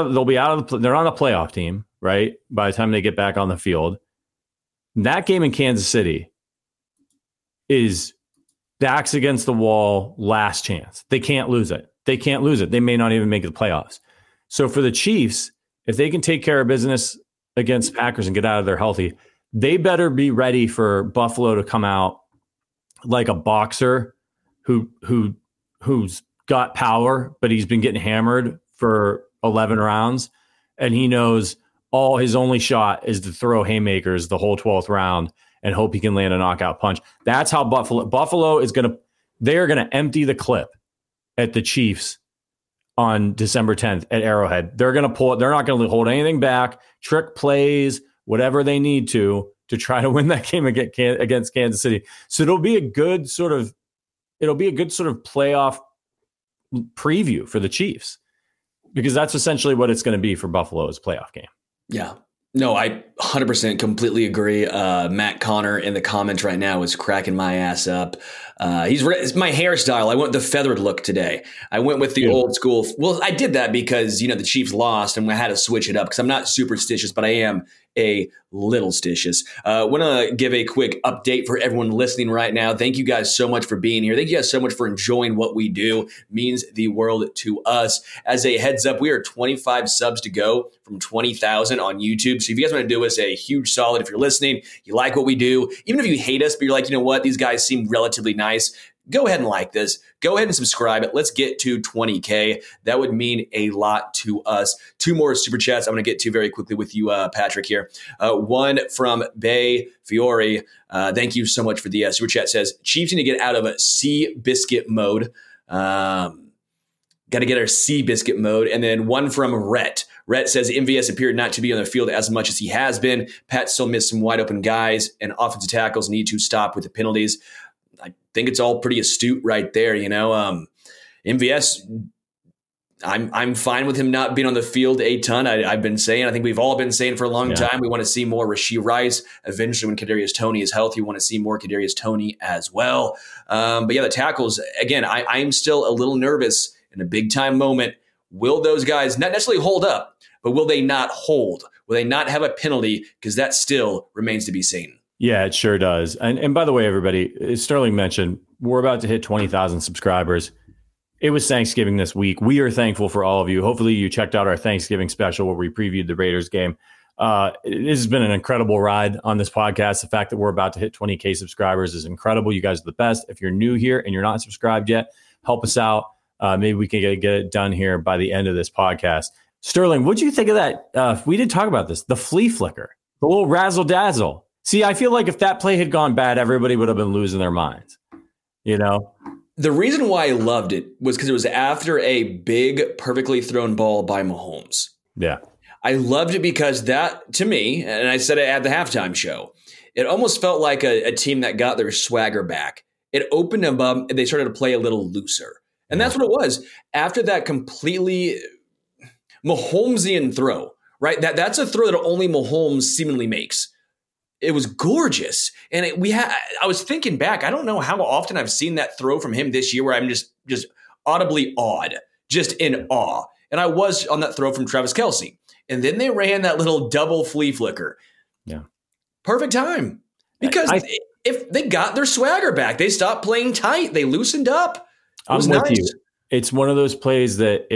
playoff team, right? By the time they get back on the field. That game in Kansas City is backs against the wall, last chance. They can't lose it. They may not even make the playoffs. So for the Chiefs, if they can take care of business against Packers and get out of there healthy, they better be ready for Buffalo to come out like a boxer who's got power, but he's been getting hammered for 11 rounds. And he knows his only shot is to throw haymakers the whole 12th round and hope he can land a knockout punch. That's how Buffalo is they're going to empty the clip at the Chiefs on December 10th at Arrowhead. They're going to pull it. They're not going to hold anything back, trick plays, whatever they need to try to win that game against Kansas City. So it'll be a good sort of playoff preview for the Chiefs because that's essentially what it's going to be for Buffalo's playoff game. Yeah. No, I 100% completely agree. Matt Connor in the comments right now is cracking my ass up. It's my hairstyle. I went the feathered look today. I went with the old school. Well, I did that because, the Chiefs lost and I had to switch it up because I'm not superstitious, but I am a little stitious. Want to give a quick update for everyone listening right now. Thank you guys so much for being here. Thank you guys so much for enjoying what we do. It means the world to us. As a heads up, we are 25 subs to go from 20,000 on YouTube. So if you guys want to do us a huge solid, if you're listening, you like what we do, even if you hate us, but you're like, you know what, these guys seem relatively nice, go ahead and like this. Go ahead and subscribe it. Let's get to 20K. That would mean a lot to us. 2 more super chats I'm going to get to very quickly with you, Patrick, here. One from Bay Fiore. Thank you so much for the super chat. Says, Chiefs need to get out of sea biscuit mode. Got to get our sea biscuit mode. And then one from Rhett. Rhett says MVS appeared not to be on the field as much as he has been. Pat still missed some wide open guys, and offensive tackles need to stop with the penalties. I think it's all pretty astute right there. MVS, I'm fine with him not being on the field a ton. I've been saying, I think we've all been saying for a long time, we want to see more Rashee Rice. Eventually, when Kadarius Toney is healthy, we want to see more Kadarius Toney as well. But yeah, the tackles, again, I'm still a little nervous in a big time moment. Will those guys not necessarily hold up, but will they not hold? Will they not have a penalty? Because that still remains to be seen. Yeah, it sure does. And by the way, everybody, as Sterling mentioned, we're about to hit 20,000 subscribers. It was Thanksgiving this week. We are thankful for all of you. Hopefully you checked out our Thanksgiving special where we previewed the Raiders game. This has been an incredible ride on this podcast. The fact that we're about to hit 20K subscribers is incredible. You guys are the best. If you're new here and you're not subscribed yet, help us out. Maybe we can get it done here by the end of this podcast. Sterling, what do you think of that? We didn't talk about this. The flea flicker, the little razzle dazzle. See, I feel like if that play had gone bad, everybody would have been losing their minds. The reason why I loved it was because it was after a big, perfectly thrown ball by Mahomes. Yeah. I loved it because that, to me, and I said it at the halftime show, it almost felt like a team that got their swagger back. It opened them up and they started to play a little looser. And that's what it was. After that completely Mahomesian throw, right? That's a throw that only Mahomes seemingly makes. It was gorgeous. And I was thinking back, I don't know how often I've seen that throw from him this year where I'm just audibly awed, just in awe. And I was on that throw from Travis Kelce. And then they ran that little double flea flicker. Yeah. Perfect time. Because if they got their swagger back, they stopped playing tight. They loosened up. I'm with you. It's one of those plays that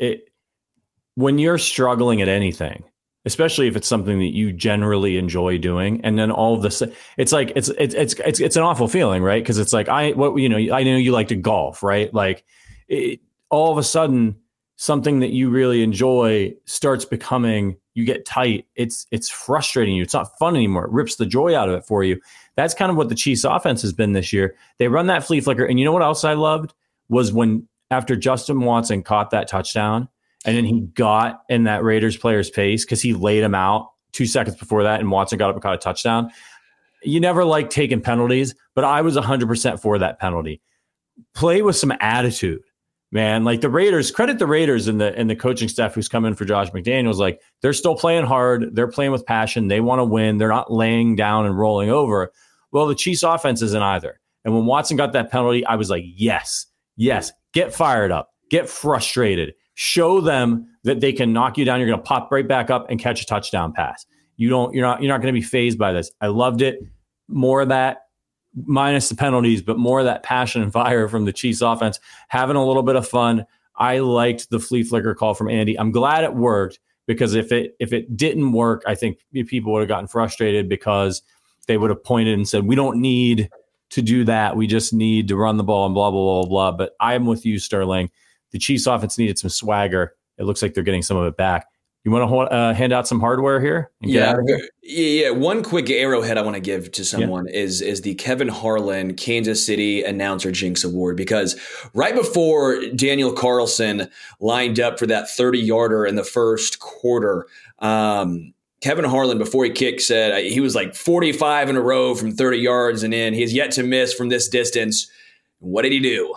when you're struggling at anything, especially if it's something that you generally enjoy doing, and then all of this, it's like it's an awful feeling, right? Because it's like I know you like to golf, right? Like all of a sudden, something that you really enjoy starts becoming, you get tight. It's frustrating you. It's not fun anymore. It rips the joy out of it for you. That's kind of what the Chiefs offense has been this year. They run that flea flicker, and you know what else I loved was when after Justin Watson caught that touchdown. And then he got in that Raiders player's face because he laid him out 2 seconds before that, and Watson got up and caught a touchdown. You never like taking penalties, but I was 100% for that penalty. Play with some attitude, man. Like the Raiders, credit the Raiders and the coaching staff who's come in for Josh McDaniels. Like they're still playing hard. They're playing with passion. They want to win. They're not laying down and rolling over. Well, the Chiefs offense isn't either. And when Watson got that penalty, I was like, yes, get fired up, get frustrated. Show them that they can knock you down. You're going to pop right back up and catch a touchdown pass. You're not going to be fazed by this. I loved it. More of that, minus the penalties, but more of that passion and fire from the Chiefs offense, having a little bit of fun. I liked the flea flicker call from Andy. I'm glad it worked, because if it didn't work, I think people would have gotten frustrated because they would have pointed and said, we don't need to do that. We just need to run the ball and blah, blah, blah, blah. But I'm with you, Sterling. The Chiefs offense needed some swagger. It looks like they're getting some of it back. You want to hand out some hardware here? Yeah. One quick arrowhead I want to give to someone is the Kevin Harlan Kansas City Announcer Jinx Award, because right before Daniel Carlson lined up for that 30-yarder in the first quarter, Kevin Harlan, before he kicked, said he was like 45 in a row from 30 yards and in. He has yet to miss from this distance. What did he do?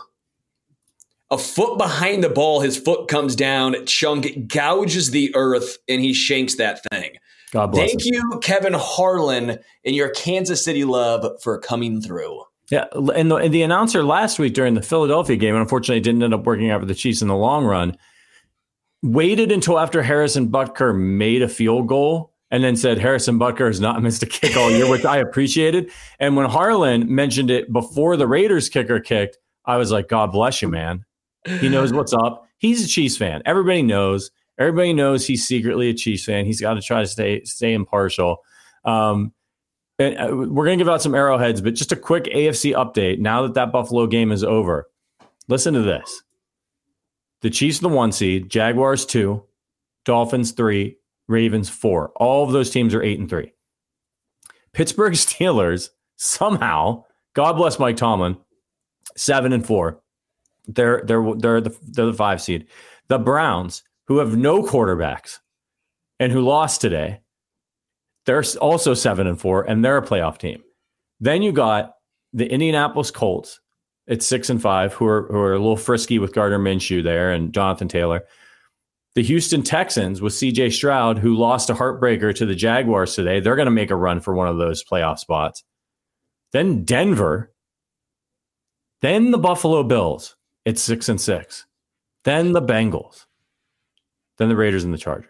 A foot behind the ball, his foot comes down, chunk gouges the earth, and he shanks that thing. God bless. Thank you, Kevin Harlan, and your Kansas City love for coming through. Yeah, and the announcer last week during the Philadelphia game, and unfortunately it didn't end up working out for the Chiefs in the long run, waited until after Harrison Butker made a field goal and then said Harrison Butker has not missed a kick all year, which I appreciated. And when Harlan mentioned it before the Raiders kicker kicked, I was like, God bless you, man. He knows what's up. He's a Chiefs fan. Everybody knows. Everybody knows he's secretly a Chiefs fan. He's got to try to stay impartial. And And we're going to give out some arrowheads, but just a quick AFC update. Now that Buffalo game is over, listen to this. The Chiefs the 1 seed, Jaguars 2, Dolphins 3, Ravens 4. All of those teams are 8-3. Pittsburgh Steelers somehow, God bless Mike Tomlin, 7-4. They're the 5 seed. The Browns, who have no quarterbacks and who lost today, they're also 7-4, and they're a playoff team. Then you got the Indianapolis Colts at 6-5, who are a little frisky with Gardner Minshew there and Jonathan Taylor. The Houston Texans with C.J. Stroud, who lost a heartbreaker to the Jaguars today. They're going to make a run for one of those playoff spots. Then Denver. Then the Buffalo Bills at 6-6. Then the Bengals. Then the Raiders and the Chargers.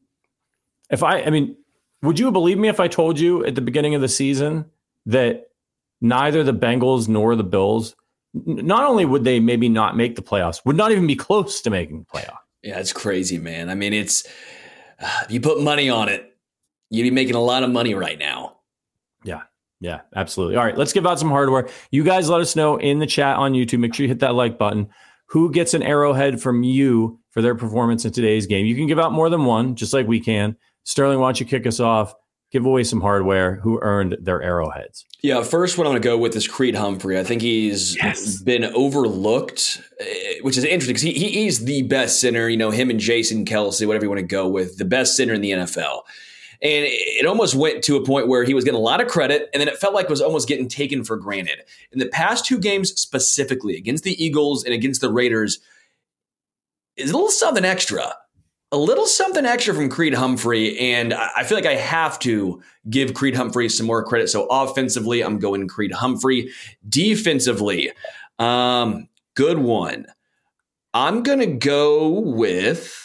Would you believe me if I told you at the beginning of the season that neither the Bengals nor the Bills, not only would they maybe not make the playoffs, would not even be close to making the playoffs? Yeah, it's crazy, man. I mean, it's if you put money on it, you'd be making a lot of money right now. Yeah, absolutely. All right, let's give out some hardware. You guys let us know in the chat on YouTube. Make sure you hit that like button. Who gets an arrowhead from you for their performance in today's game? You can give out more than one, just like we can. Sterling, why don't you kick us off? Give away some hardware. Who earned their arrowheads? Yeah, first one I'm going to go with is Creed Humphrey. I think he's been overlooked, which is interesting because he's the best center, him and Jason Kelce, whatever you want to go with, the best center in the NFL. And it almost went to a point where he was getting a lot of credit, and then it felt like it was almost getting taken for granted. In the past 2 games specifically, against the Eagles and against the Raiders, is a little something extra. A little something extra from Creed Humphrey, and I feel like I have to give Creed Humphrey some more credit. So offensively, I'm going Creed Humphrey. Defensively, good one. I'm going to go with...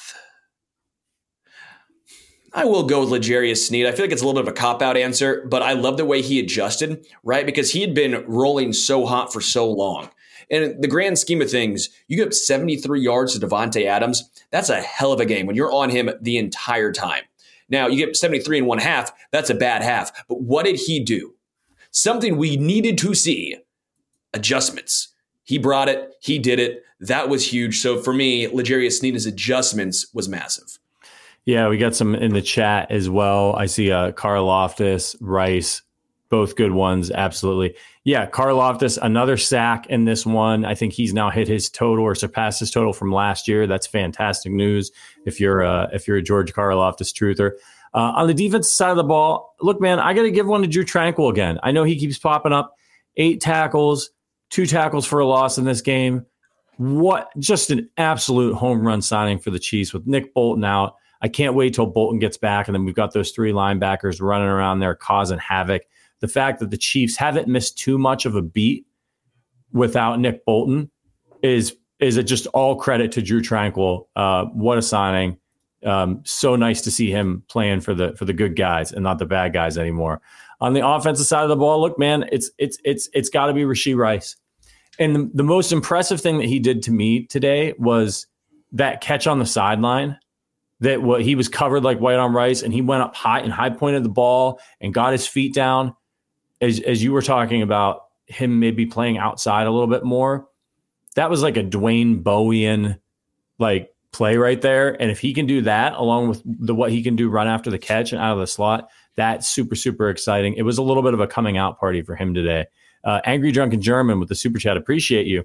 I will go with L'Jarius Sneed. I feel like it's a little bit of a cop-out answer, but I love the way he adjusted, right? Because he had been rolling so hot for so long. And in the grand scheme of things, you get 73 yards to Devontae Adams. That's a hell of a game when you're on him the entire time. Now, you get 73 and 1/2. That's a bad half. But what did he do? Something we needed to see. Adjustments. He brought it. He did it. That was huge. So for me, L'Jarius Sneed's adjustments was massive. Yeah, we got some in the chat as well. I see Karlaftis, Rice, both good ones. Absolutely. Yeah, Karlaftis, another sack in this one. I think he's now hit his total or surpassed his total from last year. That's fantastic news if you're a George Karlaftis truther. On the defensive side of the ball, look, man, I got to give one to Drue Tranquill again. I know he keeps popping up. 8 tackles, 2 tackles for a loss in this game. What just an absolute home run signing for the Chiefs with Nick Bolton out. I can't wait till Bolton gets back, and then we've got those 3 linebackers running around there causing havoc. The fact that the Chiefs haven't missed too much of a beat without Nick Bolton is just all credit to Drue Tranquill. What a signing. So nice to see him playing for the good guys and not the bad guys anymore. On the offensive side of the ball, look, man, it's got to be Rashee Rice. And the most impressive thing that he did to me today was that catch on the sideline. That he was covered like white on rice, and he went up high and high pointed the ball and got his feet down. As you were talking about him maybe playing outside a little bit more, that was like a Dwayne Bowean like play right there. And if he can do that along with what he can do run after the catch and out of the slot, that's super, super exciting. It was a little bit of a coming out party for him today. Angry Drunken German with the super chat. Appreciate you.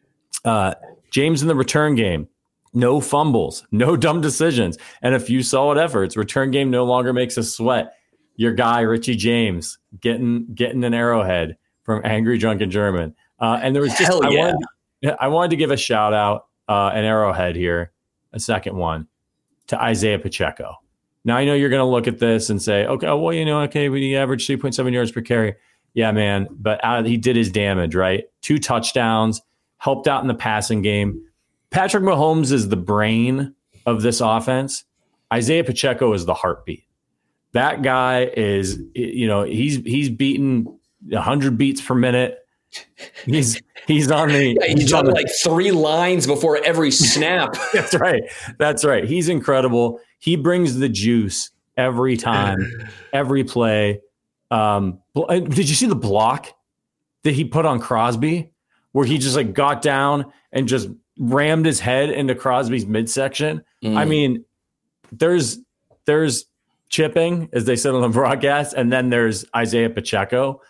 James in the return game. No fumbles, no dumb decisions, and a few solid efforts. Return game no longer makes us sweat. Your guy, Richie James, getting an arrowhead from Angry Drunken German. And there was just I wanted to give a shout out, an arrowhead here, a second one, to Isaiah Pacheco. Now I know you're going to look at this and say, okay, well, we averaged 3.7 yards per carry. Yeah, man, but he did his damage, right? 2 touchdowns, helped out in the passing game. Patrick Mahomes is the brain of this offense. Isaiah Pacheco is the heartbeat. That guy is, he's beating 100 beats per minute. He's on the. Yeah, he's on like 3 lines before every snap. That's right. He's incredible. He brings the juice every time, every play. Did you see the block that he put on Crosby, where he just like got down and just rammed his head into Crosby's midsection? I mean, there's chipping, as they said on the broadcast, and then there's Isaiah Pacheco.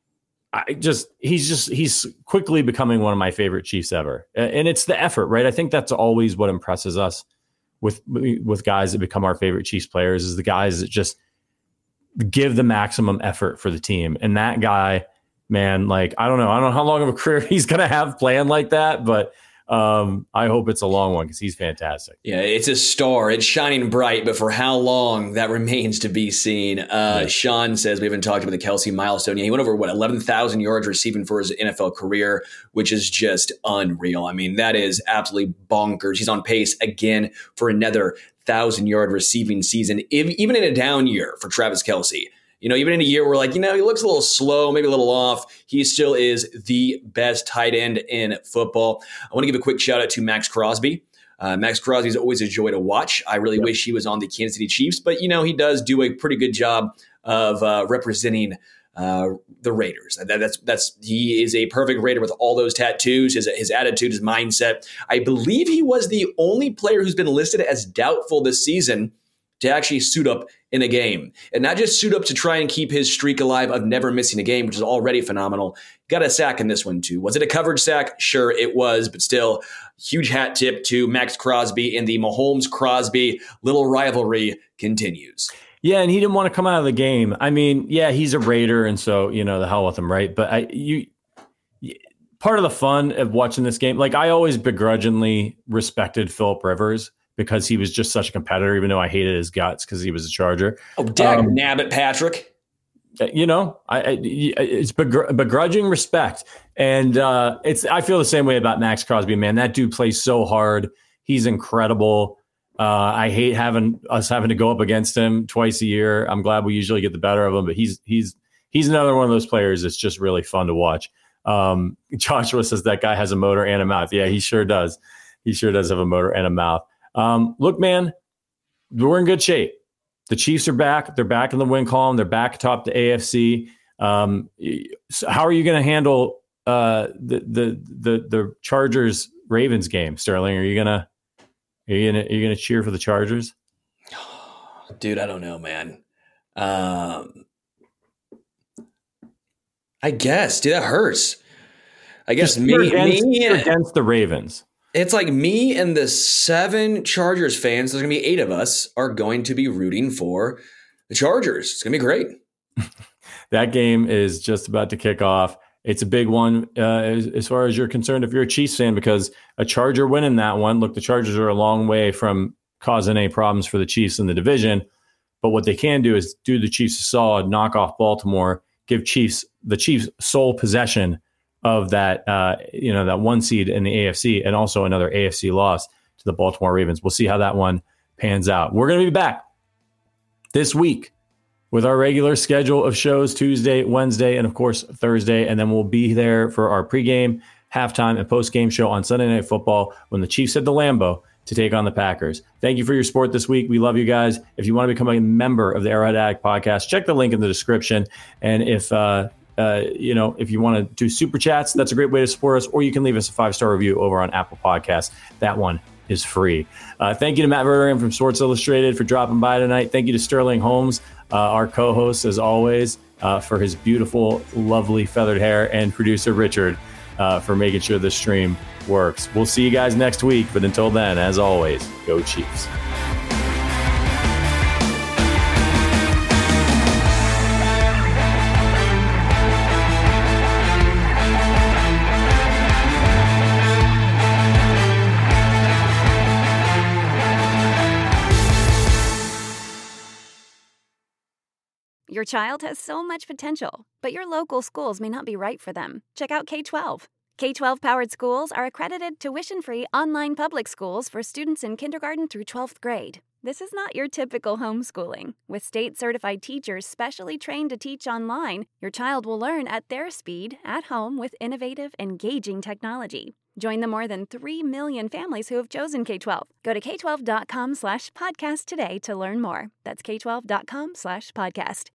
He's quickly becoming one of my favorite Chiefs ever, and it's the effort, right? I think that's always what impresses us with guys that become our favorite Chiefs players, is the guys that just give the maximum effort for the team. And that guy, man, like I don't know how long of a career he's gonna have playing like that, but I hope it's a long one because he's fantastic. Yeah, it's a star. It's shining bright, but for how long, that remains to be seen. Sean says we haven't talked about the Kelce milestone yet. He went over, 11,000 yards receiving for his NFL career, which is just unreal. I mean, that is absolutely bonkers. He's on pace again for another 1,000-yard receiving season, even in a down year for Travis Kelce. Even in a year where he looks a little slow, maybe a little off, he still is the best tight end in football. I want to give a quick shout out to Max Crosby. Max Crosby is always a joy to watch. I really wish he was on the Kansas City Chiefs, but he does do a pretty good job of representing the Raiders. He is a perfect Raider with all those tattoos, his attitude, his mindset. I believe he was the only player who's been listed as doubtful this season to actually suit up in a game, and not just suit up to try and keep his streak alive of never missing a game, which is already phenomenal. Got a sack in this one too. Was it a coverage sack? Sure, it was, but still, huge hat tip to Max Crosby, and the Mahomes-Crosby little rivalry continues. Yeah, and he didn't want to come out of the game. I mean, yeah, he's a Raider, and so the hell with him, right? But part of the fun of watching this game, I always begrudgingly respected Phillip Rivers, because he was just such a competitor, even though I hated his guts because he was a Charger. Oh, nabbit, Patrick. It's begrudging respect. And I feel the same way about Max Crosby, man. That dude plays so hard. He's incredible. I hate having to go up against him twice a year. I'm glad we usually get the better of him, but he's another one of those players that's just really fun to watch. Joshua says that guy has a motor and a mouth. Yeah, he sure does. He sure does have a motor and a mouth. Look, man, we're in good shape. The Chiefs are back. They're back in the win column. They're back atop the AFC. So how are you going to handle the Chargers Ravens game, Sterling? Are you gonna cheer for the Chargers? Dude, I don't know, man. I guess, dude, that hurts. I guess me against the Ravens. It's like me and the 7 Chargers fans, there's going to be 8 of us, are going to be rooting for the Chargers. It's going to be great. That game is just about to kick off. It's a big one as far as you're concerned if you're a Chiefs fan, because a Charger winning that one, look, the Chargers are a long way from causing any problems for the Chiefs in the division. But what they can do is do the Chiefs a solid, knock off Baltimore, give the Chiefs sole possession of that, that 1 seed in the AFC, and also another AFC loss to the Baltimore Ravens. We'll see how that one pans out. We're going to be back this week with our regular schedule of shows, Tuesday, Wednesday, and of course Thursday. And then we'll be there for our pregame, halftime, and postgame show on Sunday Night Football when the Chiefs head to Lambeau to take on the Packers. Thank you for your support this week. We love you guys. If you want to become a member of the Arrowhead Addict podcast, check the link in the description. And if you want to do super chats, that's a great way to support us, or you can leave us a 5-star review over on Apple Podcasts. That one is free. Thank you to Matt Verderame from Sports Illustrated for dropping by tonight. Thank you to Sterling Holmes, our co-host, as always, for his beautiful, lovely feathered hair, and producer Richard for making sure the stream works. We'll see you guys next week, but until then, as always, go Chiefs. Your child has so much potential, but your local schools may not be right for them. Check out K-12. K-12-powered schools are accredited tuition-free online public schools for students in kindergarten through 12th grade. This is not your typical homeschooling. With state-certified teachers specially trained to teach online, your child will learn at their speed, at home, with innovative, engaging technology. Join the more than 3 million families who have chosen K-12. Go to k12.com/podcast today to learn more. That's k12.com/podcast.